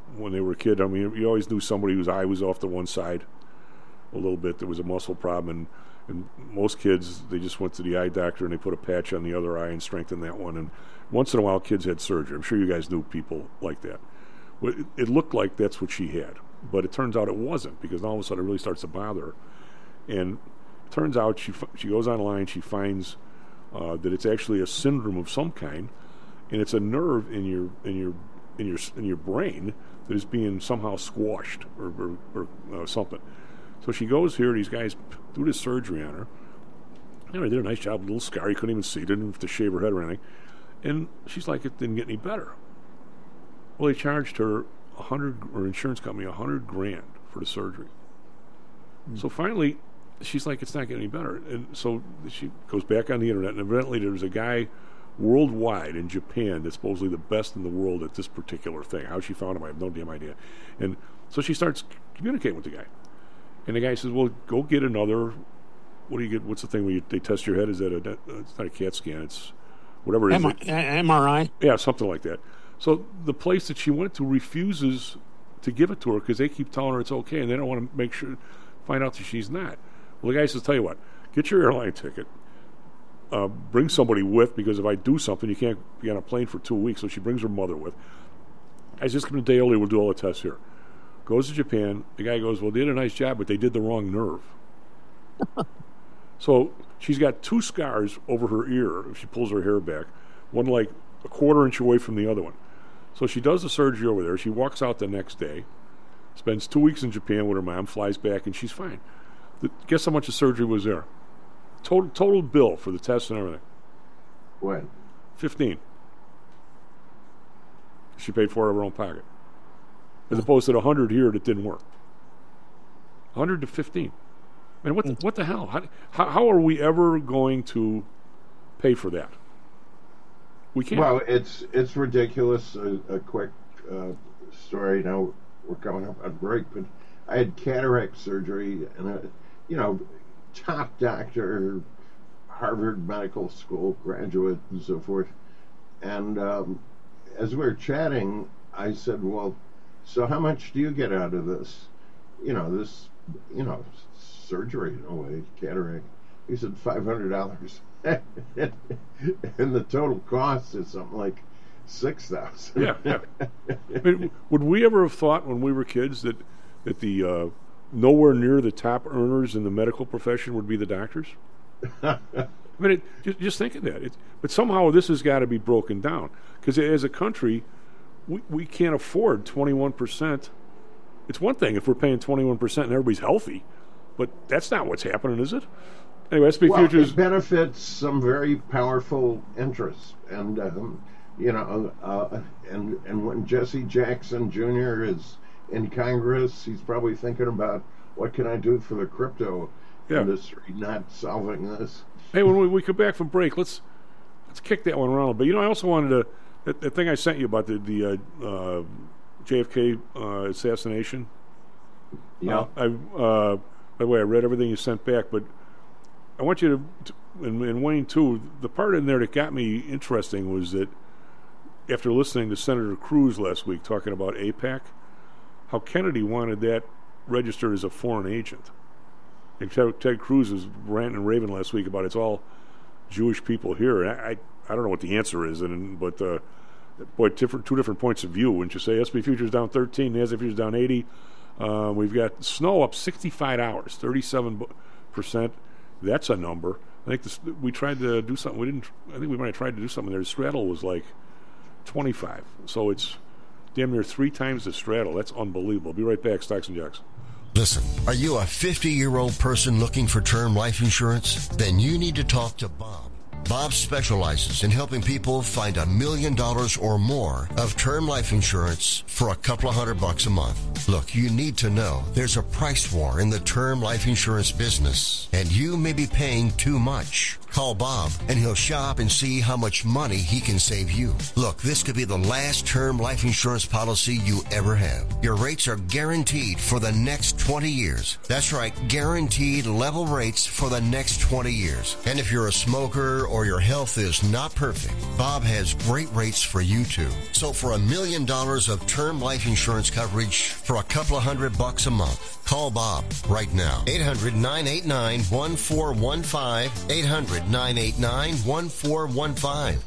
when they were a kid. I mean, you always knew somebody whose eye was off to one side a little bit. There was a muscle problem, and most kids, they just went to the eye doctor and they put a patch on the other eye and strengthened that one. And once in a while, kids had surgery. I'm sure you guys knew people like that. It looked like that's what she had, but it turns out it wasn't, because all of a sudden it really starts to bother her. And it turns out she goes online, she finds that it's actually a syndrome of some kind, and it's a nerve in your brain that is being somehow squashed or something. So she goes here. These guys do this surgery on her. You know, they did a nice job. A little scar, you couldn't even see. Didn't have to shave her head or anything. And she's like, it didn't get any better. Well, they charged her insurance company $100,000 for the surgery. So finally, she's like, it's not getting any better. And so she goes back on the internet, and evidently there's a guy worldwide in Japan that's supposedly the best in the world at this particular thing. How she found him, I have no damn idea. And so she starts communicating with the guy. And the guy says, well, go get another, what do you get? What's the thing where they test your head? Is that it's not a CAT scan, it's whatever it is. MRI? Yeah, something like that. So the place that she went to refuses to give it to her because they keep telling her it's okay, and they don't want to find out that she's not. Well, the guy says, tell you what, get your airline ticket, bring somebody with, because if I do something, you can't be on a plane for 2 weeks. So she brings her mother with. I just come a day early, we'll do all the tests here. Goes to Japan. The guy goes, well, they did a nice job, but they did the wrong nerve. So she's got 2 scars over her ear if she pulls her hair back, one like a 1/4 inch away from the other one. So she does the surgery over there. She walks out the next day, spends 2 weeks in Japan with her mom, flies back, and she's fine. Guess how much the surgery was there? Total bill for the tests and everything. What? 15. She paid for it out of her own pocket, as opposed to the 100 here that didn't work. 100 to 15. I mean, what the hell? How are we ever going to pay for that? We can't. Well, it's ridiculous. A quick story. Now we're coming up on break, but I had cataract surgery, and top doctor, Harvard Medical School graduate, and so forth. And as we were chatting, I said, "Well, so how much do you get out of this? Surgery in a way, cataract." He said $500. And the total cost is something like $6,000. Yeah. I mean, would we ever have thought when we were kids that the nowhere near the top earners in the medical profession would be the doctors? I mean, just think of that. But somehow this has got to be broken down, because as a country, we can't afford 21%. It's one thing if we're paying 21% and everybody's healthy, but that's not what's happening, is it? Anyway, SB Futures. It benefits some very powerful interests, and and when Jesse Jackson Jr. is in Congress, he's probably thinking about what can I do for the crypto industry, not solving this. Hey, when we come back from break, let's kick that one around. But I also wanted to that thing I sent you about the JFK assassination. Yeah. By the way, I read everything you sent back, but I want you to, and Wayne too, the part in there that got me interesting was that after listening to Senator Cruz last week talking about AIPAC, how Kennedy wanted that registered as a foreign agent. And Ted Cruz was ranting and raving last week about it's all Jewish people here. And I don't know what the answer is, but two different points of view. Wouldn't you say? S&P futures down 13, NASDAQ futures down 80. We've got snow up 65 hours, 37%. That's a number. I think we tried to do something. I think we might have tried to do something there. The straddle was like 25. So it's damn near 3 times the straddle. That's unbelievable. Be right back. Stocks and Jocks. Listen, are you a 50-year-old person looking for term life insurance? Then you need to talk to Bob. Bob specializes in helping people find $1 million or more of term life insurance for a couple of $100 a month. Look, you need to know there's a price war in the term life insurance business, and you may be paying too much. Call Bob, and he'll shop and see how much money he can save you. Look, this could be the last term life insurance policy you ever have. Your rates are guaranteed for the next 20 years. That's right, guaranteed level rates for the next 20 years. And if you're a smoker or your health is not perfect, Bob has great rates for you too. So for $1 million of term life insurance coverage for a couple of $100 a month, call Bob right now. 800-989-1415. 800-989-1415.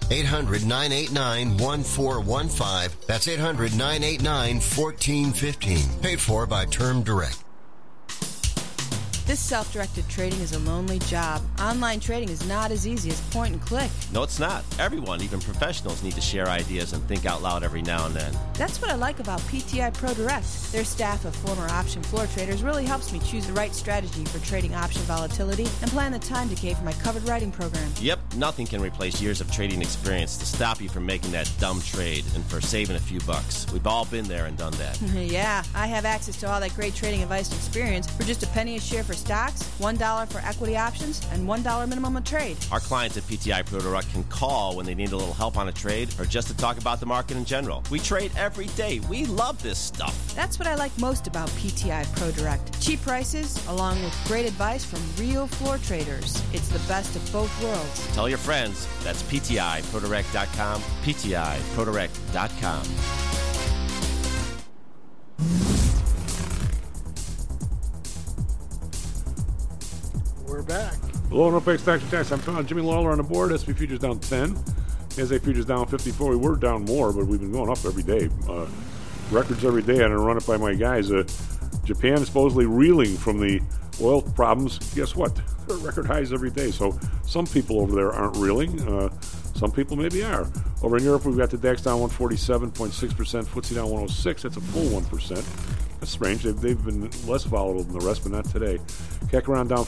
800-989-1415. That's 800-989-1415. Paid for by Term Direct. This self-directed trading is a lonely job. Online trading is not as easy as point and click. No, it's not. Everyone, even professionals, need to share ideas and think out loud every now and then. That's what I like about PTI Pro Direct. Their staff of former option floor traders really helps me choose the right strategy for trading option volatility and plan the time decay for my covered writing program. Yep, nothing can replace years of trading experience to stop you from making that dumb trade and for saving a few bucks. We've all been there and done that. Yeah, I have access to all that great trading advice and experience for just a penny a share for stocks, $1 for equity options, and $1 minimum a trade. Our clients at PTI Pro Direct can call when they need a little help on a trade or just to talk about the market in general. We trade every day. We love this stuff. That's what I like most about PTI Pro Direct. Cheap prices, along with great advice from real floor traders. It's the best of both worlds. Tell your friends. That's PTIProDirect.com. PTIProDirect.com. We're back. Hello and Apex Tax Tax. I'm Jimmy Lawler on the board. SP Futures down 10. NSA Futures down 54. We were down more, but we've been going up every day. Records every day. I'm going to run it by my guys. Japan is supposedly reeling from the oil problems. Guess what? They're record highs every day. So some people over there aren't reeling. Some people maybe are. Over in Europe, we've got the DAX down 147.6%. FTSE down 106. That's a full 1%. That's strange. They've been less volatile than the rest, but not today. CAC around down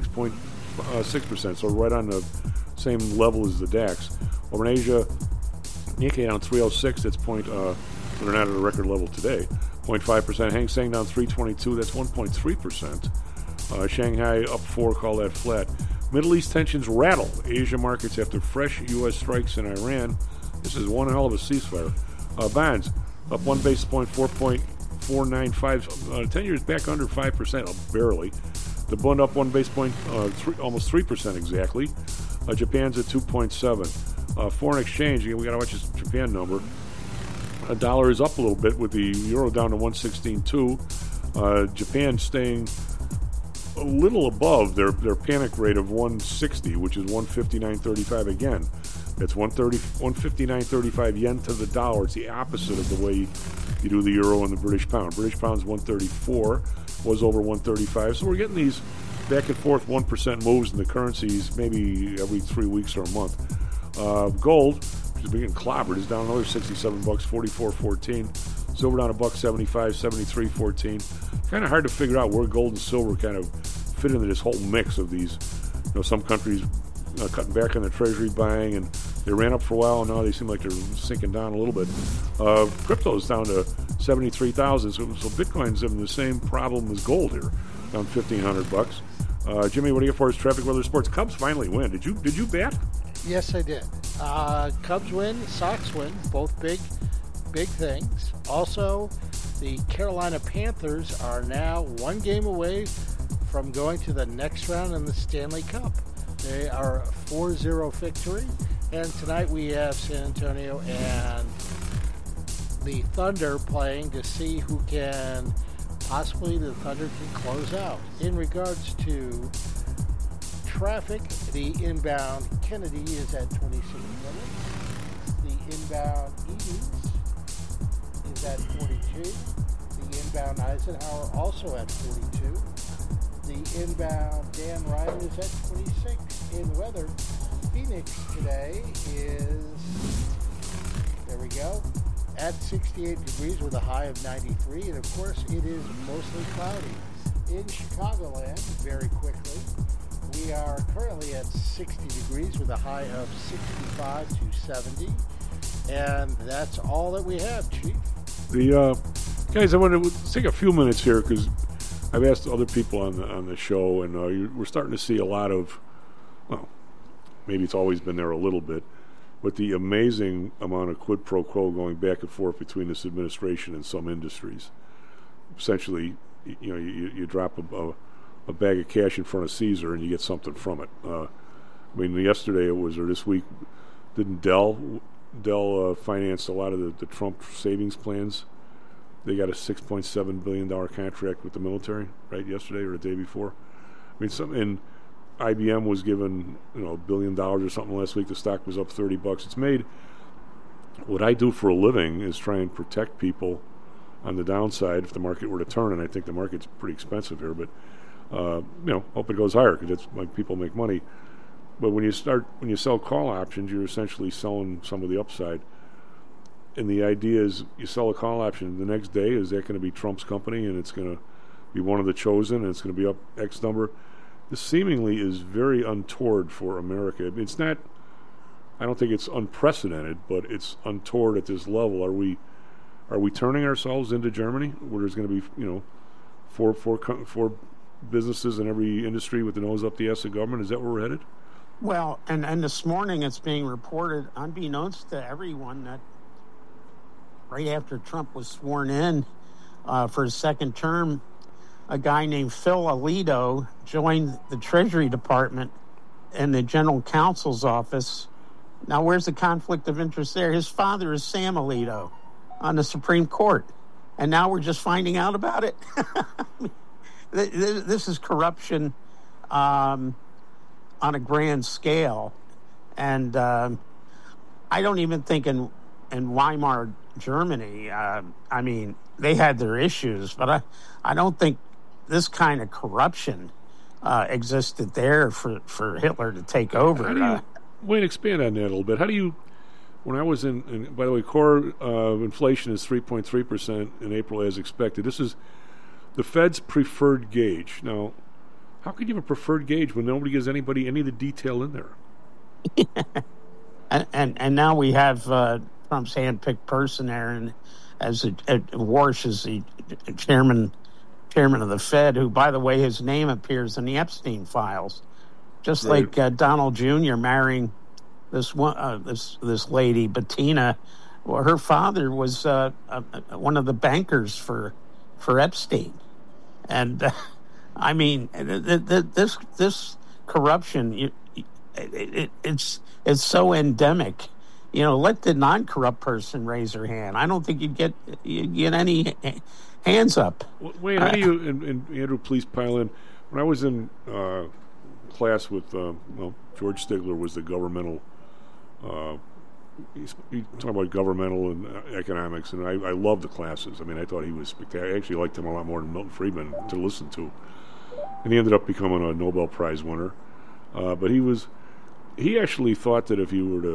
46.6%, so right on the same level as the DAX. Over in Asia, Nikkei down 306. That's they're not at a record level today. 0.5%. Hang Seng down 322. That's 1.3%. Shanghai up 4. Call that flat. Middle East tensions rattle Asia markets after fresh U.S. strikes in Iran. This is one hell of a ceasefire. Bonds up 1 basis point, 4.495. 10 years back under 5%, barely. The Bund up 1 basis point, almost 3% exactly. Japan's at 2.7. Foreign exchange, we got to watch this Japan number. A dollar is up a little bit with the euro down to 116.2. Japan staying a little above their panic rate of 160, which is 159.35 again. That's 159.35 yen to the dollar. It's the opposite of the way you do the euro and the British pound. British pound's 134, was over 135. So we're getting these back and forth 1% moves in the currencies maybe every 3 weeks or a month. Gold, which has been getting clobbered, is down another $67, 44.14. Silver down $1.75, 73.14. Kind of hard to figure out where gold and silver kind of fit into this whole mix of these. Some countries cutting back on their treasury buying, and they ran up for a while, and now they seem like they're sinking down a little bit. Crypto's down to 73,000, so Bitcoin's having the same problem as gold here, down $1,500. Jimmy, what do you get for us? Traffic, weather, sports. Cubs finally win. Did you bet? Yes, I did. Cubs win, Sox win, both big things. Also, the Carolina Panthers are now one game away from going to the next round in the Stanley Cup. They are a 4-0 victory, and tonight we have San Antonio and the Thunder playing to see who can possibly the Thunder can close out. In regards to traffic, the inbound Kennedy is at 26 minutes. The inbound Edens is at 42. The inbound Eisenhower also at 42. The inbound Dan Ryan is at 26. In weather, Phoenix today is, there we go, at 68 degrees with a high of 93. And of course, it is mostly cloudy. In Chicagoland, very quickly, we are currently at 60 degrees with a high of 65 to 70. And that's all that we have, Chief. Guys, I want to take a few minutes here because I've asked other people on the show, and we're starting to see a lot of, maybe it's always been there a little bit, but the amazing amount of quid pro quo going back and forth between this administration and some industries. Essentially, you drop a bag of cash in front of Caesar and you get something from it. I mean, yesterday or this week, didn't Dell finance a lot of the Trump savings plans? They got a $6.7 billion contract with the military, right, yesterday or the day before. I mean, and IBM was given $1 billion or something last week. The stock was up $30. It's made. What I do for a living is try and protect people on the downside if the market were to turn, and I think the market's pretty expensive here, but hope it goes higher because that's why people make money. But when you sell call options, you're essentially selling some of the upside. And the idea is you sell a call option, the next day, is that going to be Trump's company and it's going to be one of the chosen and it's going to be up X number? This seemingly is very untoward for America. It's not, I don't think it's unprecedented, but it's untoward at this level. Are we turning ourselves into Germany, where there's going to be, four businesses in every industry with the nose up the ass of government? Is that where we're headed? Well, and this morning it's being reported, unbeknownst to everyone, that right after Trump was sworn in for his second term, a guy named Phil Alito joined the Treasury Department and the General Counsel's office. Now, where's the conflict of interest there? His father is Sam Alito on the Supreme Court, and now we're just finding out about it. This is corruption on a grand scale, and I don't even think in Weimar Germany, I mean, they had their issues, but I don't think this kind of corruption existed there for Hitler to take over. Wayne, expand on that a little bit. How do you, when I was in by the way, core inflation is 3.3% in April as expected. This is the Fed's preferred gauge. Now, how could you have a preferred gauge when nobody gives anybody any of the detail in there? and now we have Trump's handpicked person there, and as Warsh is the chairman of the Fed, who, by the way, his name appears in the Epstein files, just right. Like Donald Jr. marrying this one, this lady Bettina. Well, her father was one of the bankers for Epstein, and I mean this corruption. It's so endemic. Let the non-corrupt person raise her hand. I don't think you'd get any hands up. Wayne, how do you, and Andrew, please pile in. When I was in class with, George Stigler was the governmental, he talked about governmental and economics, and I loved the classes. I mean, I thought he was spectacular. I actually liked him a lot more than Milton Friedman to listen to. And he ended up becoming a Nobel Prize winner. But he actually thought that if you were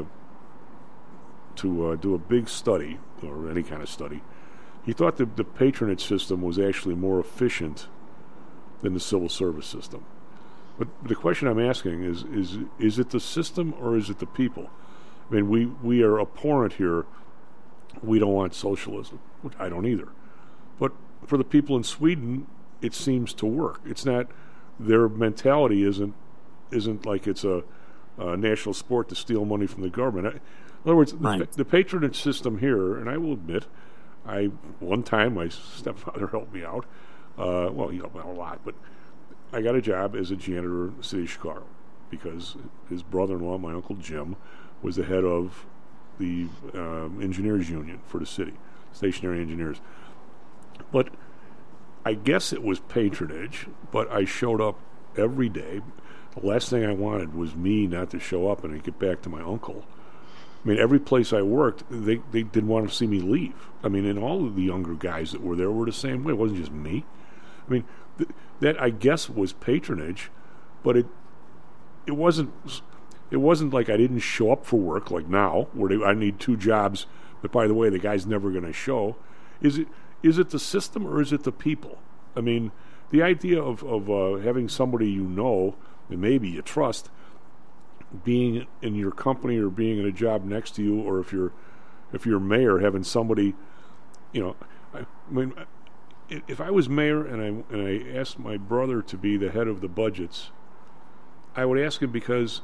to do a big study, or any kind of study, he thought that the patronage system was actually more efficient than the civil service system. But the question I'm asking is it the system or is it the people? I mean, we are abhorrent here. We don't want socialism, which I don't either. But for the people in Sweden, it seems to work. It's not, their mentality isn't like it's a national sport to steal money from the government. In other words, right. the patronage system here, and I will admit, one time my stepfather helped me out. Well, he helped me out a lot, but I got a job as a janitor in the city of Chicago because his brother-in-law, my Uncle Jim, was the head of the engineers union for the city, stationary engineers. But I guess it was patronage, but I showed up every day. The last thing I wanted was me not to show up and I get back to my uncle. I mean, every place I worked, they didn't want to see me leave. I mean, and all of the younger guys that were there were the same way. It wasn't just me. I mean, that I guess was patronage, but it wasn't like I didn't show up for work like now, where I need 2 jobs, but by the way, the guy's never going to show. Is it the system or is it the people? I mean, the idea of having somebody and maybe you trust, being in your company or being in a job next to you, or if you're mayor, having somebody, I mean, if I was mayor and I asked my brother to be the head of the budgets, I would ask him because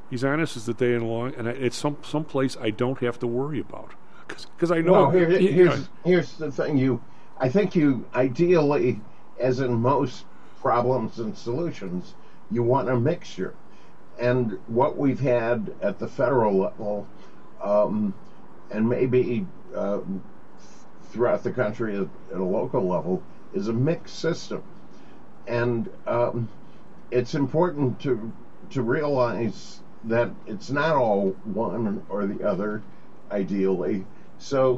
He's honest as the day and long, and it's some place I don't have to worry about because I know. Well, here's the thing. I think you ideally, as in most problems and solutions, you want a mixture. And what we've had at the federal level, and maybe throughout the country at a local level, is a mixed system. And it's important to realize that it's not all one or the other, ideally. So,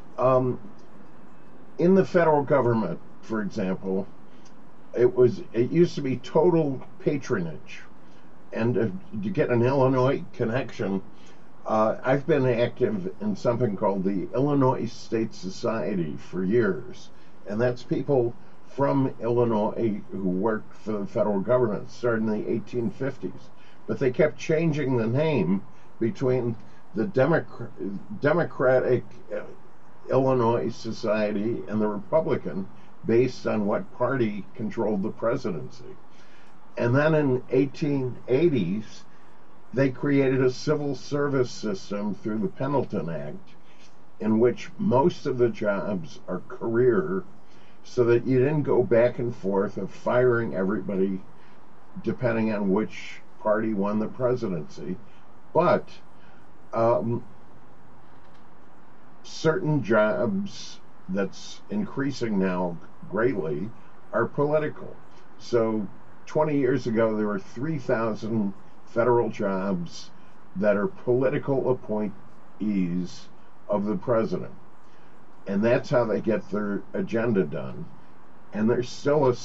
in the federal government, for example, it used to be total patronage. And to get an Illinois connection, I've been active in something called the Illinois State Society for years. And that's people from Illinois who worked for the federal government, started in the 1850s. But they kept changing the name between the Democratic Illinois Society and the Republican based on what party controlled the presidency. And then in 1880s, they created a civil service system through the Pendleton Act in which most of the jobs are career, so that you didn't go back and forth of firing everybody depending on which party won the presidency. But certain jobs, that's increasing now greatly, are political. So 20 years ago, there were 3,000 federal jobs that are political appointees of the president. And that's how they get their agenda done. And there's still a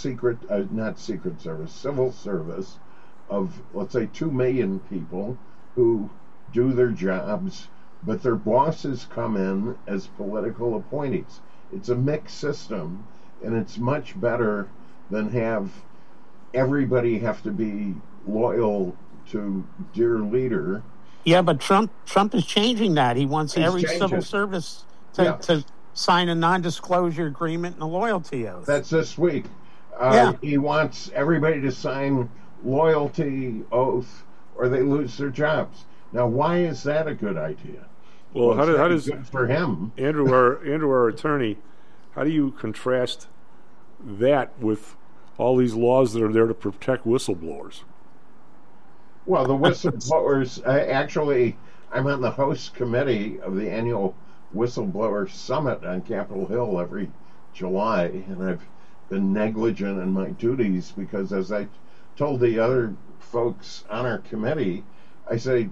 civil service of, let's say, 2 million people who do their jobs, but their bosses come in as political appointees. It's a mixed system, and it's much better than have everybody have to be loyal to dear leader. Yeah, but Trump is changing that. He wants every civil service to sign a non-disclosure agreement and a loyalty oath. That's this week. He wants everybody to sign loyalty oath or they lose their jobs. Now, why is that a good idea? Well, how does good for him? Andrew, our attorney, how do you contrast that with all these laws that are there to protect whistleblowers? Well, the whistleblowers, actually, I'm on the host committee of the annual Whistleblower Summit on Capitol Hill every July, and I've been negligent in my duties because, as I told the other folks on our committee, I say,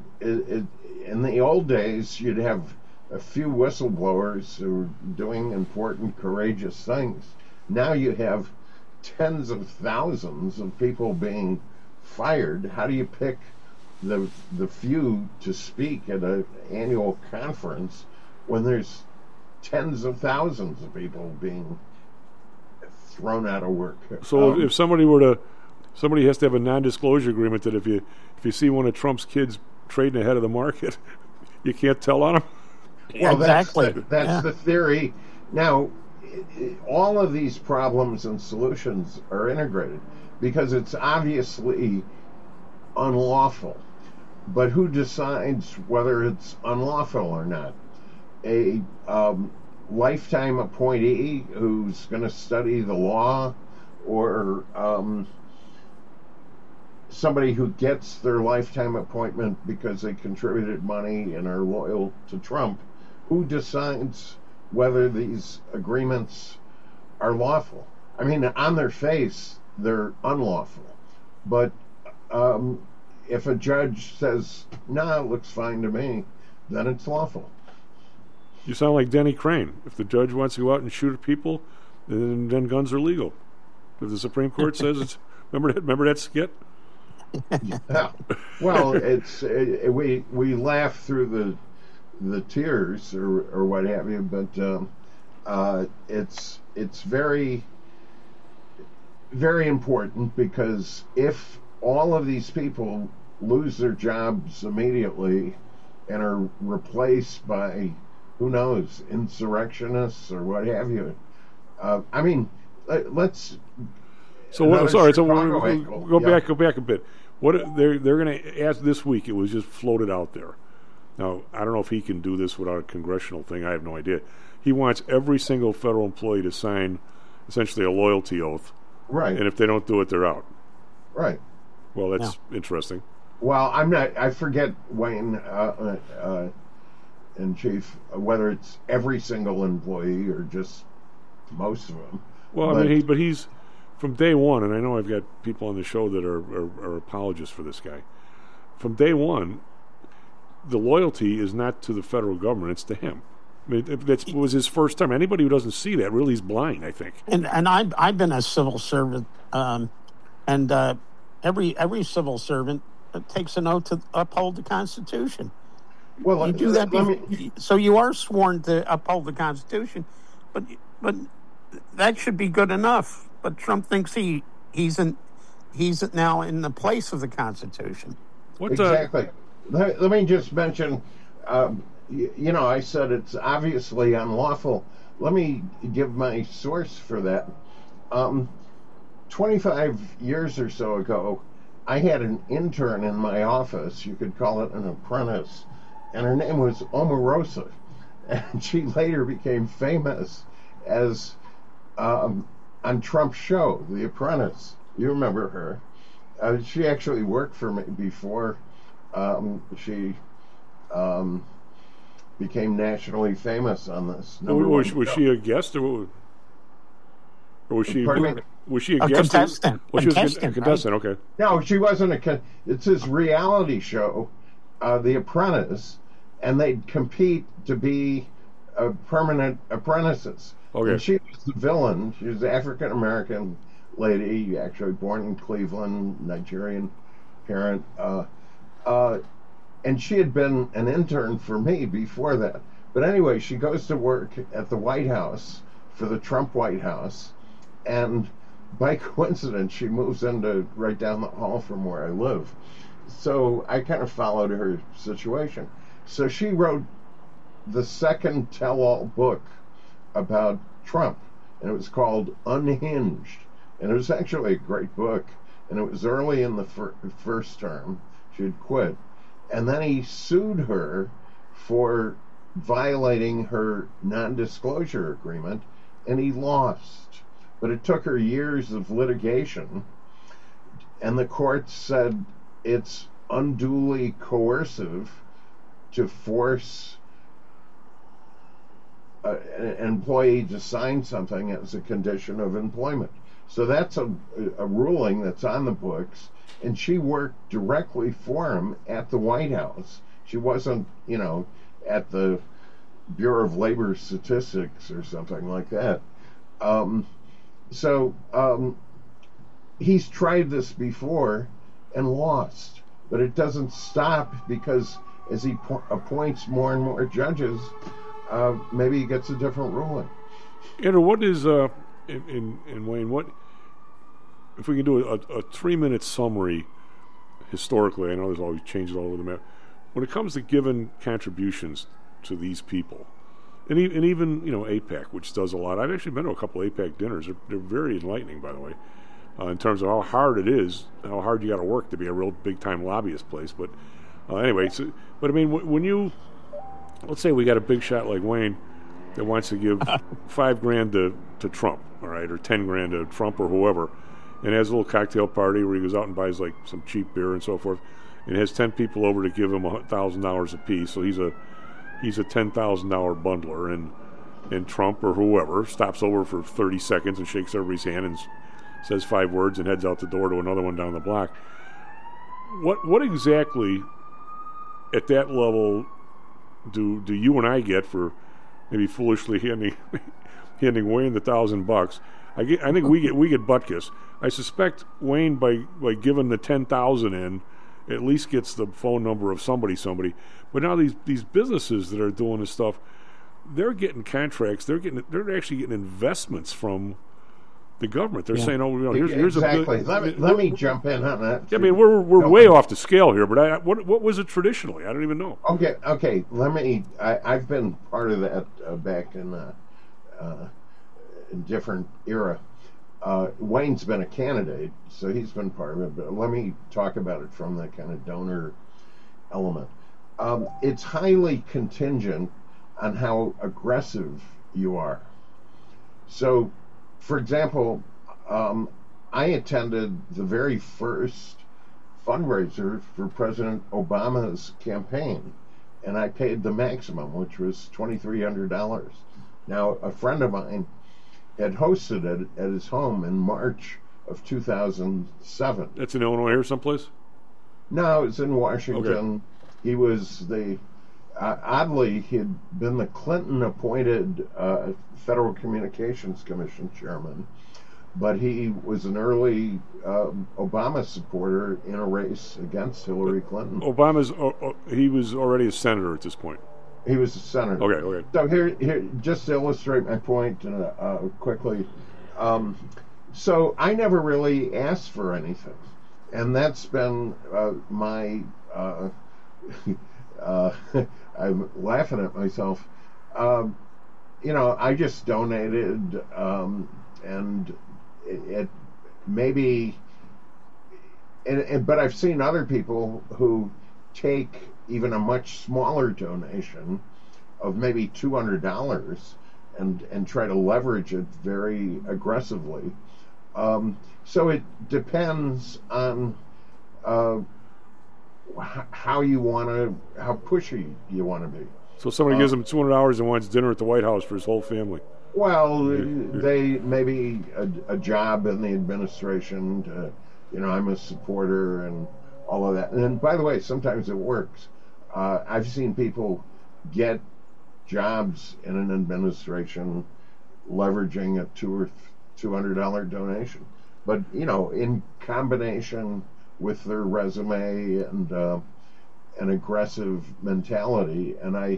in the old days, you'd have a few whistleblowers who were doing important, courageous things. Now you have tens of thousands of people being fired. How do you pick the few to speak at an annual conference when there's tens of thousands of people being thrown out of work? So if somebody has to have a non-disclosure agreement that if you see one of Trump's kids trading ahead of the market, you can't tell on him? Well, exactly. That's the theory. Now, all of these problems and solutions are integrated because it's obviously unlawful. But who decides whether it's unlawful or not? A lifetime appointee who's going to study the law, or somebody who gets their lifetime appointment because they contributed money and are loyal to Trump? Who decides whether these agreements are lawful? I mean, on their face, they're unlawful. But if a judge says, "Nah, it looks fine to me," then it's lawful. You sound like Denny Crane. If the judge wants to go out and shoot at people, then guns are legal. If the Supreme Court says it's... Remember that skit? Yeah. Well, we laugh through the tears or what have you, but it's very, very important, because if all of these people lose their jobs immediately and are replaced by, who knows, insurrectionists or what have you, I mean, let's... So go back a bit. What they're going to ask this week? It was just floated out there. Now I don't know if he can do this without a congressional thing. I have no idea. He wants every single federal employee to sign essentially a loyalty oath. Right. And if they don't do it, they're out. Right. Well, that's interesting. Well, I'm not. I forget, Wayne in chief, whether it's every single employee or just most of them. Well, I mean, but he's from day one, and I know I've got people on the show that are apologists for this guy. From day one, the loyalty is not to the federal government; it's to him. I mean, that was his first time. Anybody who doesn't see that really is blind, I think. And I've been a civil servant, and every civil servant takes an oath to uphold the Constitution. Well, you do that. So you are sworn to uphold the Constitution, but that should be good enough. But Trump thinks he's now in the place of the Constitution. Exactly. Let me just mention. I said it's obviously unlawful. Let me give my source for that. 25 years or so ago, I had an intern in my office. You could call it an apprentice. And her name was Omarosa. And she later became famous as on Trump's show, The Apprentice. You remember her. She actually worked for me before she became nationally famous on this. Was she a guest or was she? Pardon me? Was she a guest? Contestant. Well, she was a contestant. Right? Okay. No, she wasn't it's this reality show, The Apprentice, and they'd compete to be permanent apprentices. Okay. And she was the villain. She was an African American lady, actually born in Cleveland, Nigerian parent. And she had been an intern for me before that. But anyway, she goes to work at the White House for the Trump White House, and by coincidence, she moves into right down the hall from where I live. So I kind of followed her situation. So she wrote the second tell-all book about Trump, and it was called Unhinged. And it was actually a great book, and it was early in the first term. She had quit. And then he sued her for violating her non-disclosure agreement, and he lost. But it took her years of litigation, and the court said it's unduly coercive to force an employee to sign something as a condition of employment. So that's a ruling that's on the books, and she worked directly for him at the White House. She wasn't, at the Bureau of Labor Statistics or something like that. He's tried this before and lost, but it doesn't stop, because as he appoints more and more judges, maybe he gets a different ruling. Andrew, what is in Wayne? What if we can do a 3-minute summary historically? I know there's always changes all over the map. When it comes to giving contributions to these people, and even AIPAC, which does a lot. I've actually been to a couple of AIPAC dinners. They're very enlightening, by the way, in terms of how hard it is, how hard you got to work to be a real big time lobbyist place. But anyway, but I mean, when you, let's say we got a big shot like Wayne that wants to give $5,000 to Trump, all right, or $10,000 to Trump or whoever, and has a little cocktail party where he goes out and buys like some cheap beer and so forth, and has 10 people over to give him $1,000 apiece. So he's a $10,000 bundler, and Trump or whoever stops over for 30 seconds and shakes everybody's hand and says 5 words and heads out the door to another one down the block. What exactly at that level do you and I get for maybe foolishly handing Wayne the $1,000? I think we get butt kiss. I suspect Wayne by giving the 10,000 in at least gets the phone number of somebody. But now these businesses that are doing this stuff, they're getting contracts. They're actually getting investments from the government. They're saying, here's exactly. Let me jump in on that. I mean, we're way off the scale here, but what was it traditionally? I don't even know. Okay. I've been part of that back in a different era. Wayne's been a candidate, so he's been part of it, but let me talk about it from the kind of donor element. It's highly contingent on how aggressive you are. So, for example, I attended the very first fundraiser for President Obama's campaign, and I paid the maximum, which was $2,300. Now, a friend of mine had hosted it at his home in March of 2007. That's in Illinois or someplace? No, it's in Washington. Okay. He was oddly, he'd been the Clinton-appointed Federal Communications Commission chairman, but he was an early Obama supporter in a race against Hillary Clinton. He was already a senator at this point. He was a senator. Okay. So here, just to illustrate my point quickly, so I never really asked for anything, and that's been my. I'm laughing at myself. I just donated, and it maybe, but I've seen other people who take even a much smaller donation of maybe $200 and try to leverage it very aggressively. So it depends on how pushy you want to be. So somebody gives him $200 and wants dinner at the White House for his whole family. Well, they maybe a job in the administration. I'm a supporter and all of that. And by the way, sometimes it works. I've seen people get jobs in an administration leveraging a $200 donation, but in combination with their resume and an aggressive mentality. And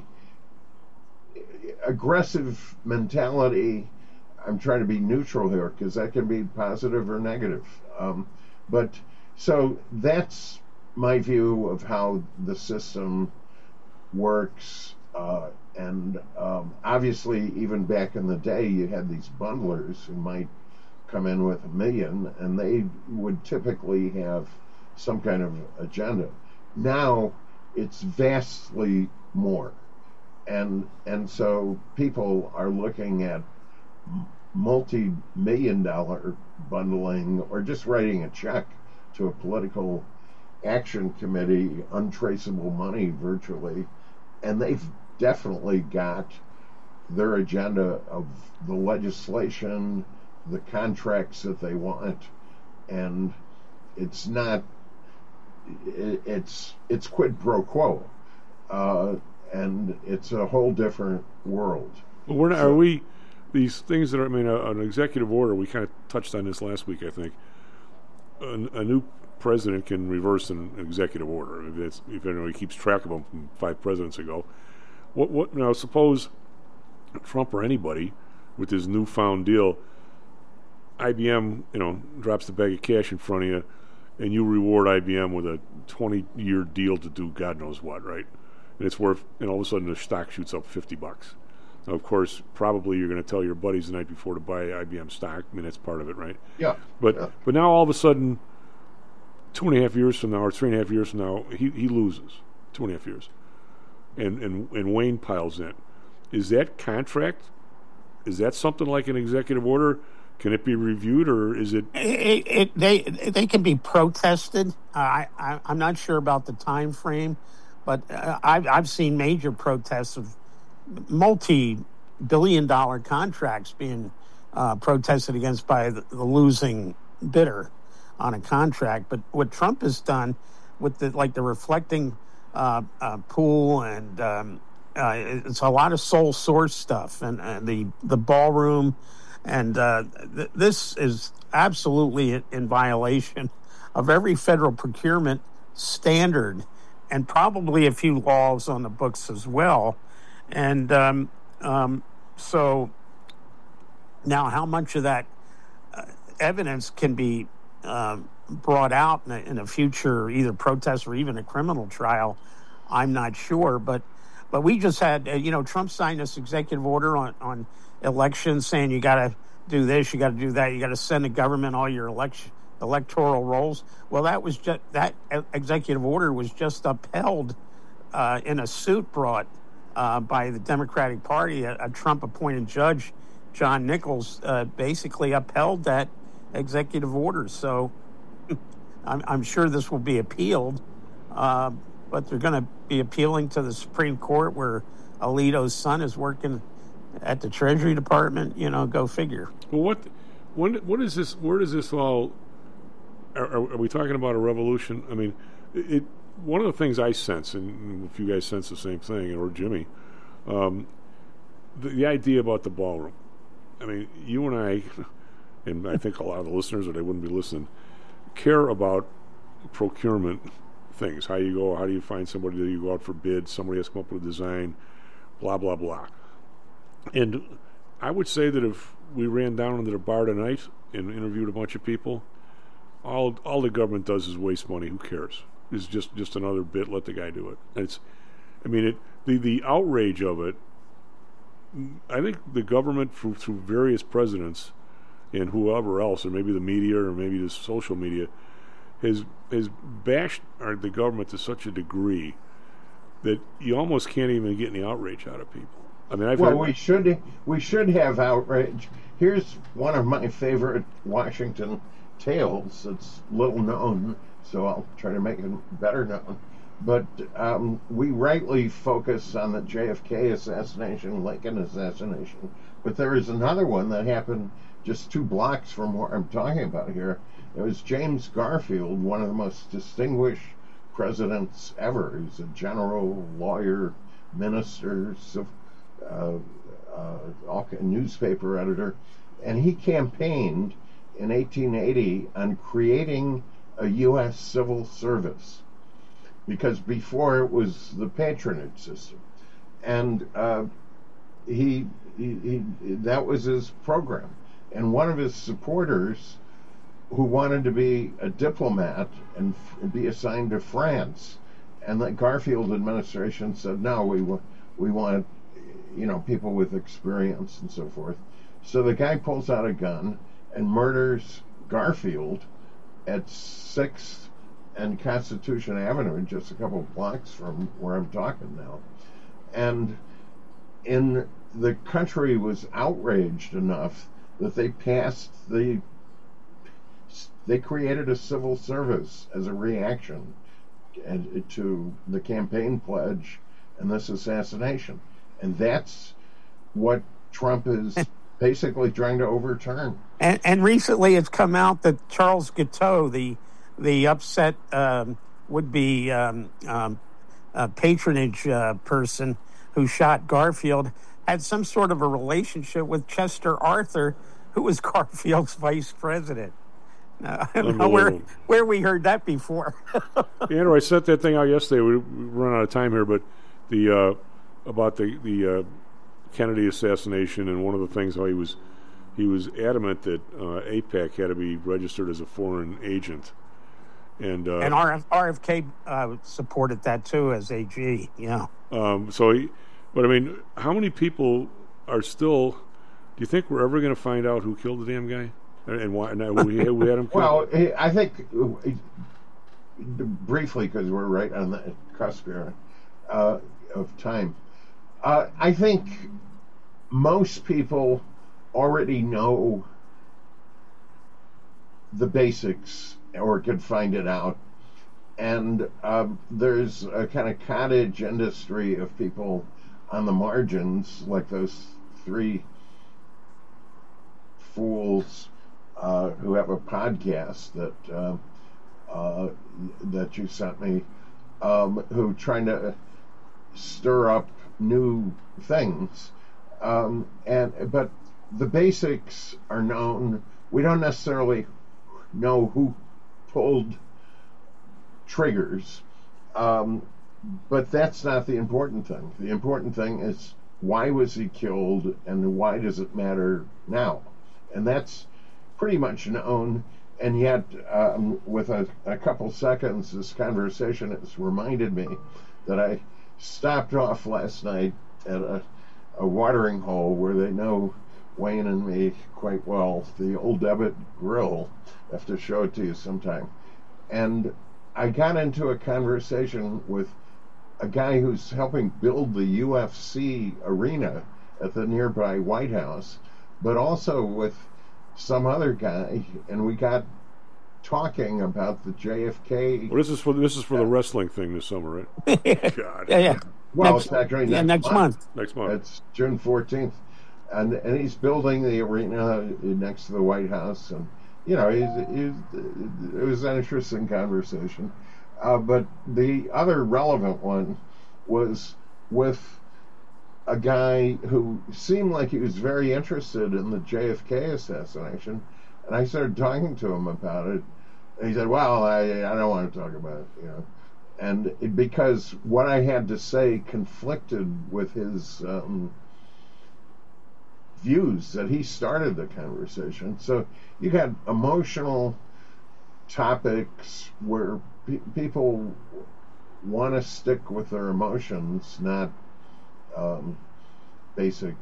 aggressive mentality, I'm trying to be neutral here because that can be positive or negative. But so that's my view of how the system works. And obviously, even back in the day, you had these bundlers who might come in with $1 million, and they would typically have some kind of agenda. Now it's vastly more, and so people are looking at multi-million-dollar bundling or just writing a check to a political action committee, untraceable money virtually, and they've definitely got their agenda of the legislation, the contracts that they want, and it's not. It's quid pro quo, and it's a whole different world. Well, we're not, are we? These things that are, an executive order. We kind of touched on this last week, I think. A new president can reverse an executive order if he keeps track of them from 5 presidents ago. What now? Suppose Trump or anybody with his newfound deal, IBM, drops the bag of cash in front of you, and you reward IBM with a 20-year deal to do God knows what, right? And it's worth, and all of a sudden the stock shoots up $50. Now, of course, probably you're going to tell your buddies the night before to buy IBM stock. That's part of it, right? Yeah. But now all of a sudden, 2.5 years from now or 3.5 years from now, he loses 2.5 years, and Wayne piles in. Is that contract? Is that something like an executive order? Can it be reviewed, or is it? They can be protested. I'm not sure about the time frame, but I've seen major protests of multi-billion-dollar contracts being protested against by the losing bidder on a contract. But what Trump has done with the reflecting pool and it's a lot of sole source stuff and the ballroom. And this is absolutely in violation of every federal procurement standard and probably a few laws on the books as well. And so now how much of that evidence can be brought out in a future either protest or even a criminal trial, I'm not sure. But we just had, Trump signed this executive order on elections saying you got to do this, you got to do that, you got to send the government all your electoral rolls. Well, that executive order was just upheld in a suit brought by the Democratic Party. A Trump-appointed judge, John Nichols, basically upheld that executive order. So I'm sure this will be appealed, but they're going to be appealing to the Supreme Court, where Alito's son is working at the Treasury Department. Go figure. Well, what is this? Where does this all? Are we talking about a revolution? I mean, one of the things I sense, and if you guys sense the same thing, or Jimmy, the idea about the ballroom. I mean, you and I, and I think a lot of the listeners, or they wouldn't be listening, care about procurement things. How you go, how do you find somebody? Do you go out for bids? Somebody has to come up with a design, blah, blah, blah. And I would say that if we ran down into the bar tonight and interviewed a bunch of people, all the government does is waste money. Who cares? It's just another bit. Let the guy do it. The outrage of it. I think the government, through various presidents and whoever else, or maybe the media, or maybe the social media, has bashed the government to such a degree that you almost can't even get any outrage out of people. I mean, we should have outrage. Here's one of my favorite Washington tales. It's little known, so I'll try to make it better known. But we rightly focus on the JFK assassination, Lincoln assassination. But there is another one that happened just 2 blocks from where I'm talking about here. It was James Garfield, one of the most distinguished presidents ever. He's a general, lawyer, minister, newspaper editor, and he campaigned in 1880 on creating a U.S. civil service, because before it was the patronage system, and he that was his program. And one of his supporters, who wanted to be a diplomat and be assigned to France, and the Garfield administration said, no, we want people with experience and so forth. So the guy pulls out a gun and murders Garfield at 6th and Constitution Avenue, just a couple of blocks from where I'm talking now. And the country was outraged enough that they created a civil service as a reaction to the campaign pledge and this assassination. And that's what Trump is basically trying to overturn. And recently it's come out that Charles Guiteau, the upset would-be patronage person who shot Garfield, had some sort of a relationship with Chester Arthur, who was Garfield's vice president. I don't know where we heard that before. Andrew, I sent that thing out yesterday. We run out of time here, but about the Kennedy assassination, and one of the things how he was adamant that AIPAC had to be registered as a foreign agent, and RFK supported that too as AG. Yeah. But I mean, how many people are still? Do you think we're ever going to find out who killed the damn guy? And why? And we had him killed? Well, I think briefly, because we're right on the cusp here of time. I think most people already know the basics or could find it out, and there's a kind of cottage industry of people on the margins, like those 3 fools who have a podcast that you sent me, who trying to stir up new things, but the basics are known. We don't necessarily know who pulled triggers, but that's not the important thing. The important thing is, why was he killed, and why does it matter now? And that's pretty much known. And yet, with a couple seconds, this conversation has reminded me that I stopped off last night at a watering hole where they know Wayne and me quite well, the Old Debit Grill. I have to show it to you sometime. And I got into a conversation with a guy who's helping build the UFC arena at the nearby White House, but also with some other guy, and we got talking about the JFK. Well, this is for the wrestling thing this summer, right? God. Yeah. Well, it's actually next month. Next month. It's June 14th, and he's building the arena next to the White House, and it was an interesting conversation. But the other relevant one was with a guy who seemed like he was very interested in the JFK assassination, and I started talking to him about it. And he said, "Well, I don't want to talk about it, and because what I had to say conflicted with his views that he started the conversation. So you got emotional topics where people want to stick with their emotions, not basic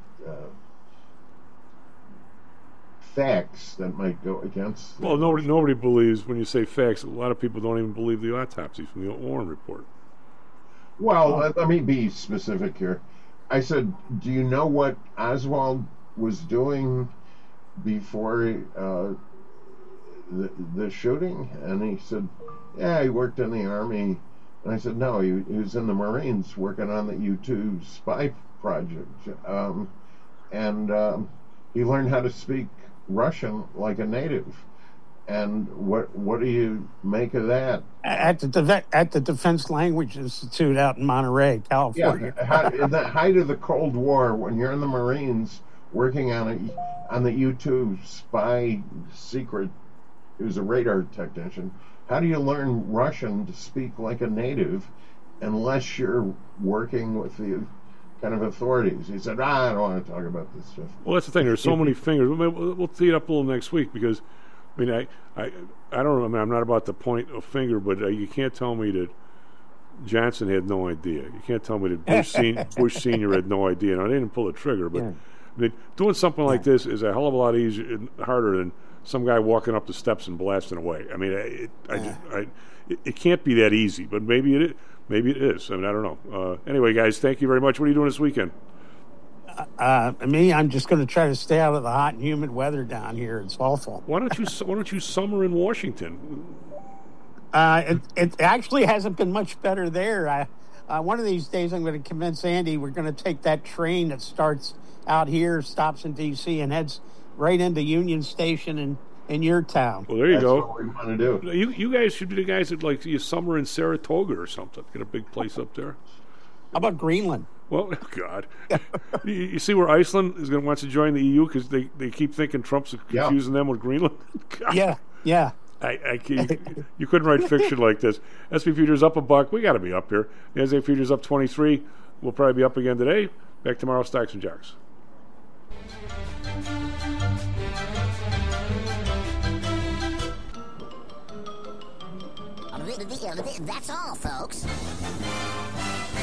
facts that might go against. Well, nobody believes when you say facts. A lot of people don't even believe the autopsy from the Warren report. Well, let me be specific here. I said, do you know what Oswald was doing before the shooting? And he said, yeah, he worked in the Army. And I said, no, he was in the Marines working on the U-2 spy project. And he learned how to speak Russian like a native. And what do you make of that? At the Defense Language Institute out in Monterey, California. Yeah, in the height of the Cold War, when you're in the Marines working on the U-2 spy secret, he was a radar technician. How do you learn Russian to speak like a native unless you're working with the kind of authorities? He said, I don't want to talk about this stuff. Well, that's the thing. There's so many fingers. We'll tee it up a little next week because, I mean, I don't know. I mean, I'm not about to point a finger, but you can't tell me that Johnson had no idea. You can't tell me that Bush Sr. had no idea. And I didn't pull the trigger, but I mean, doing something like this is a hell of a lot easier and harder than some guy walking up the steps and blasting away. I mean, it can't be that easy, but maybe it is. I mean, I don't know. Anyway, guys, thank you very much. What are you doing this weekend? I'm just going to try to stay out of the hot and humid weather down here. It's awful. Why don't you summer in Washington? It actually hasn't been much better there. One of these days, I'm going to convince Andy we're going to take that train that starts out here, stops in D.C., and heads right into Union Station in your town. Well, there you go. That's what we want to do. You guys should be the guys that like you summer in Saratoga or something. Get a big place up there. How about Greenland? Well, God. you see where Iceland is going to want to join the EU because they keep thinking Trump's confusing them with Greenland? God. Yeah. You couldn't write fiction like this. SP Futures up $1. We got to be up here. The NSA Futures up 23. We'll probably be up again today. Back tomorrow, Stocks and Jocks. That's all, folks.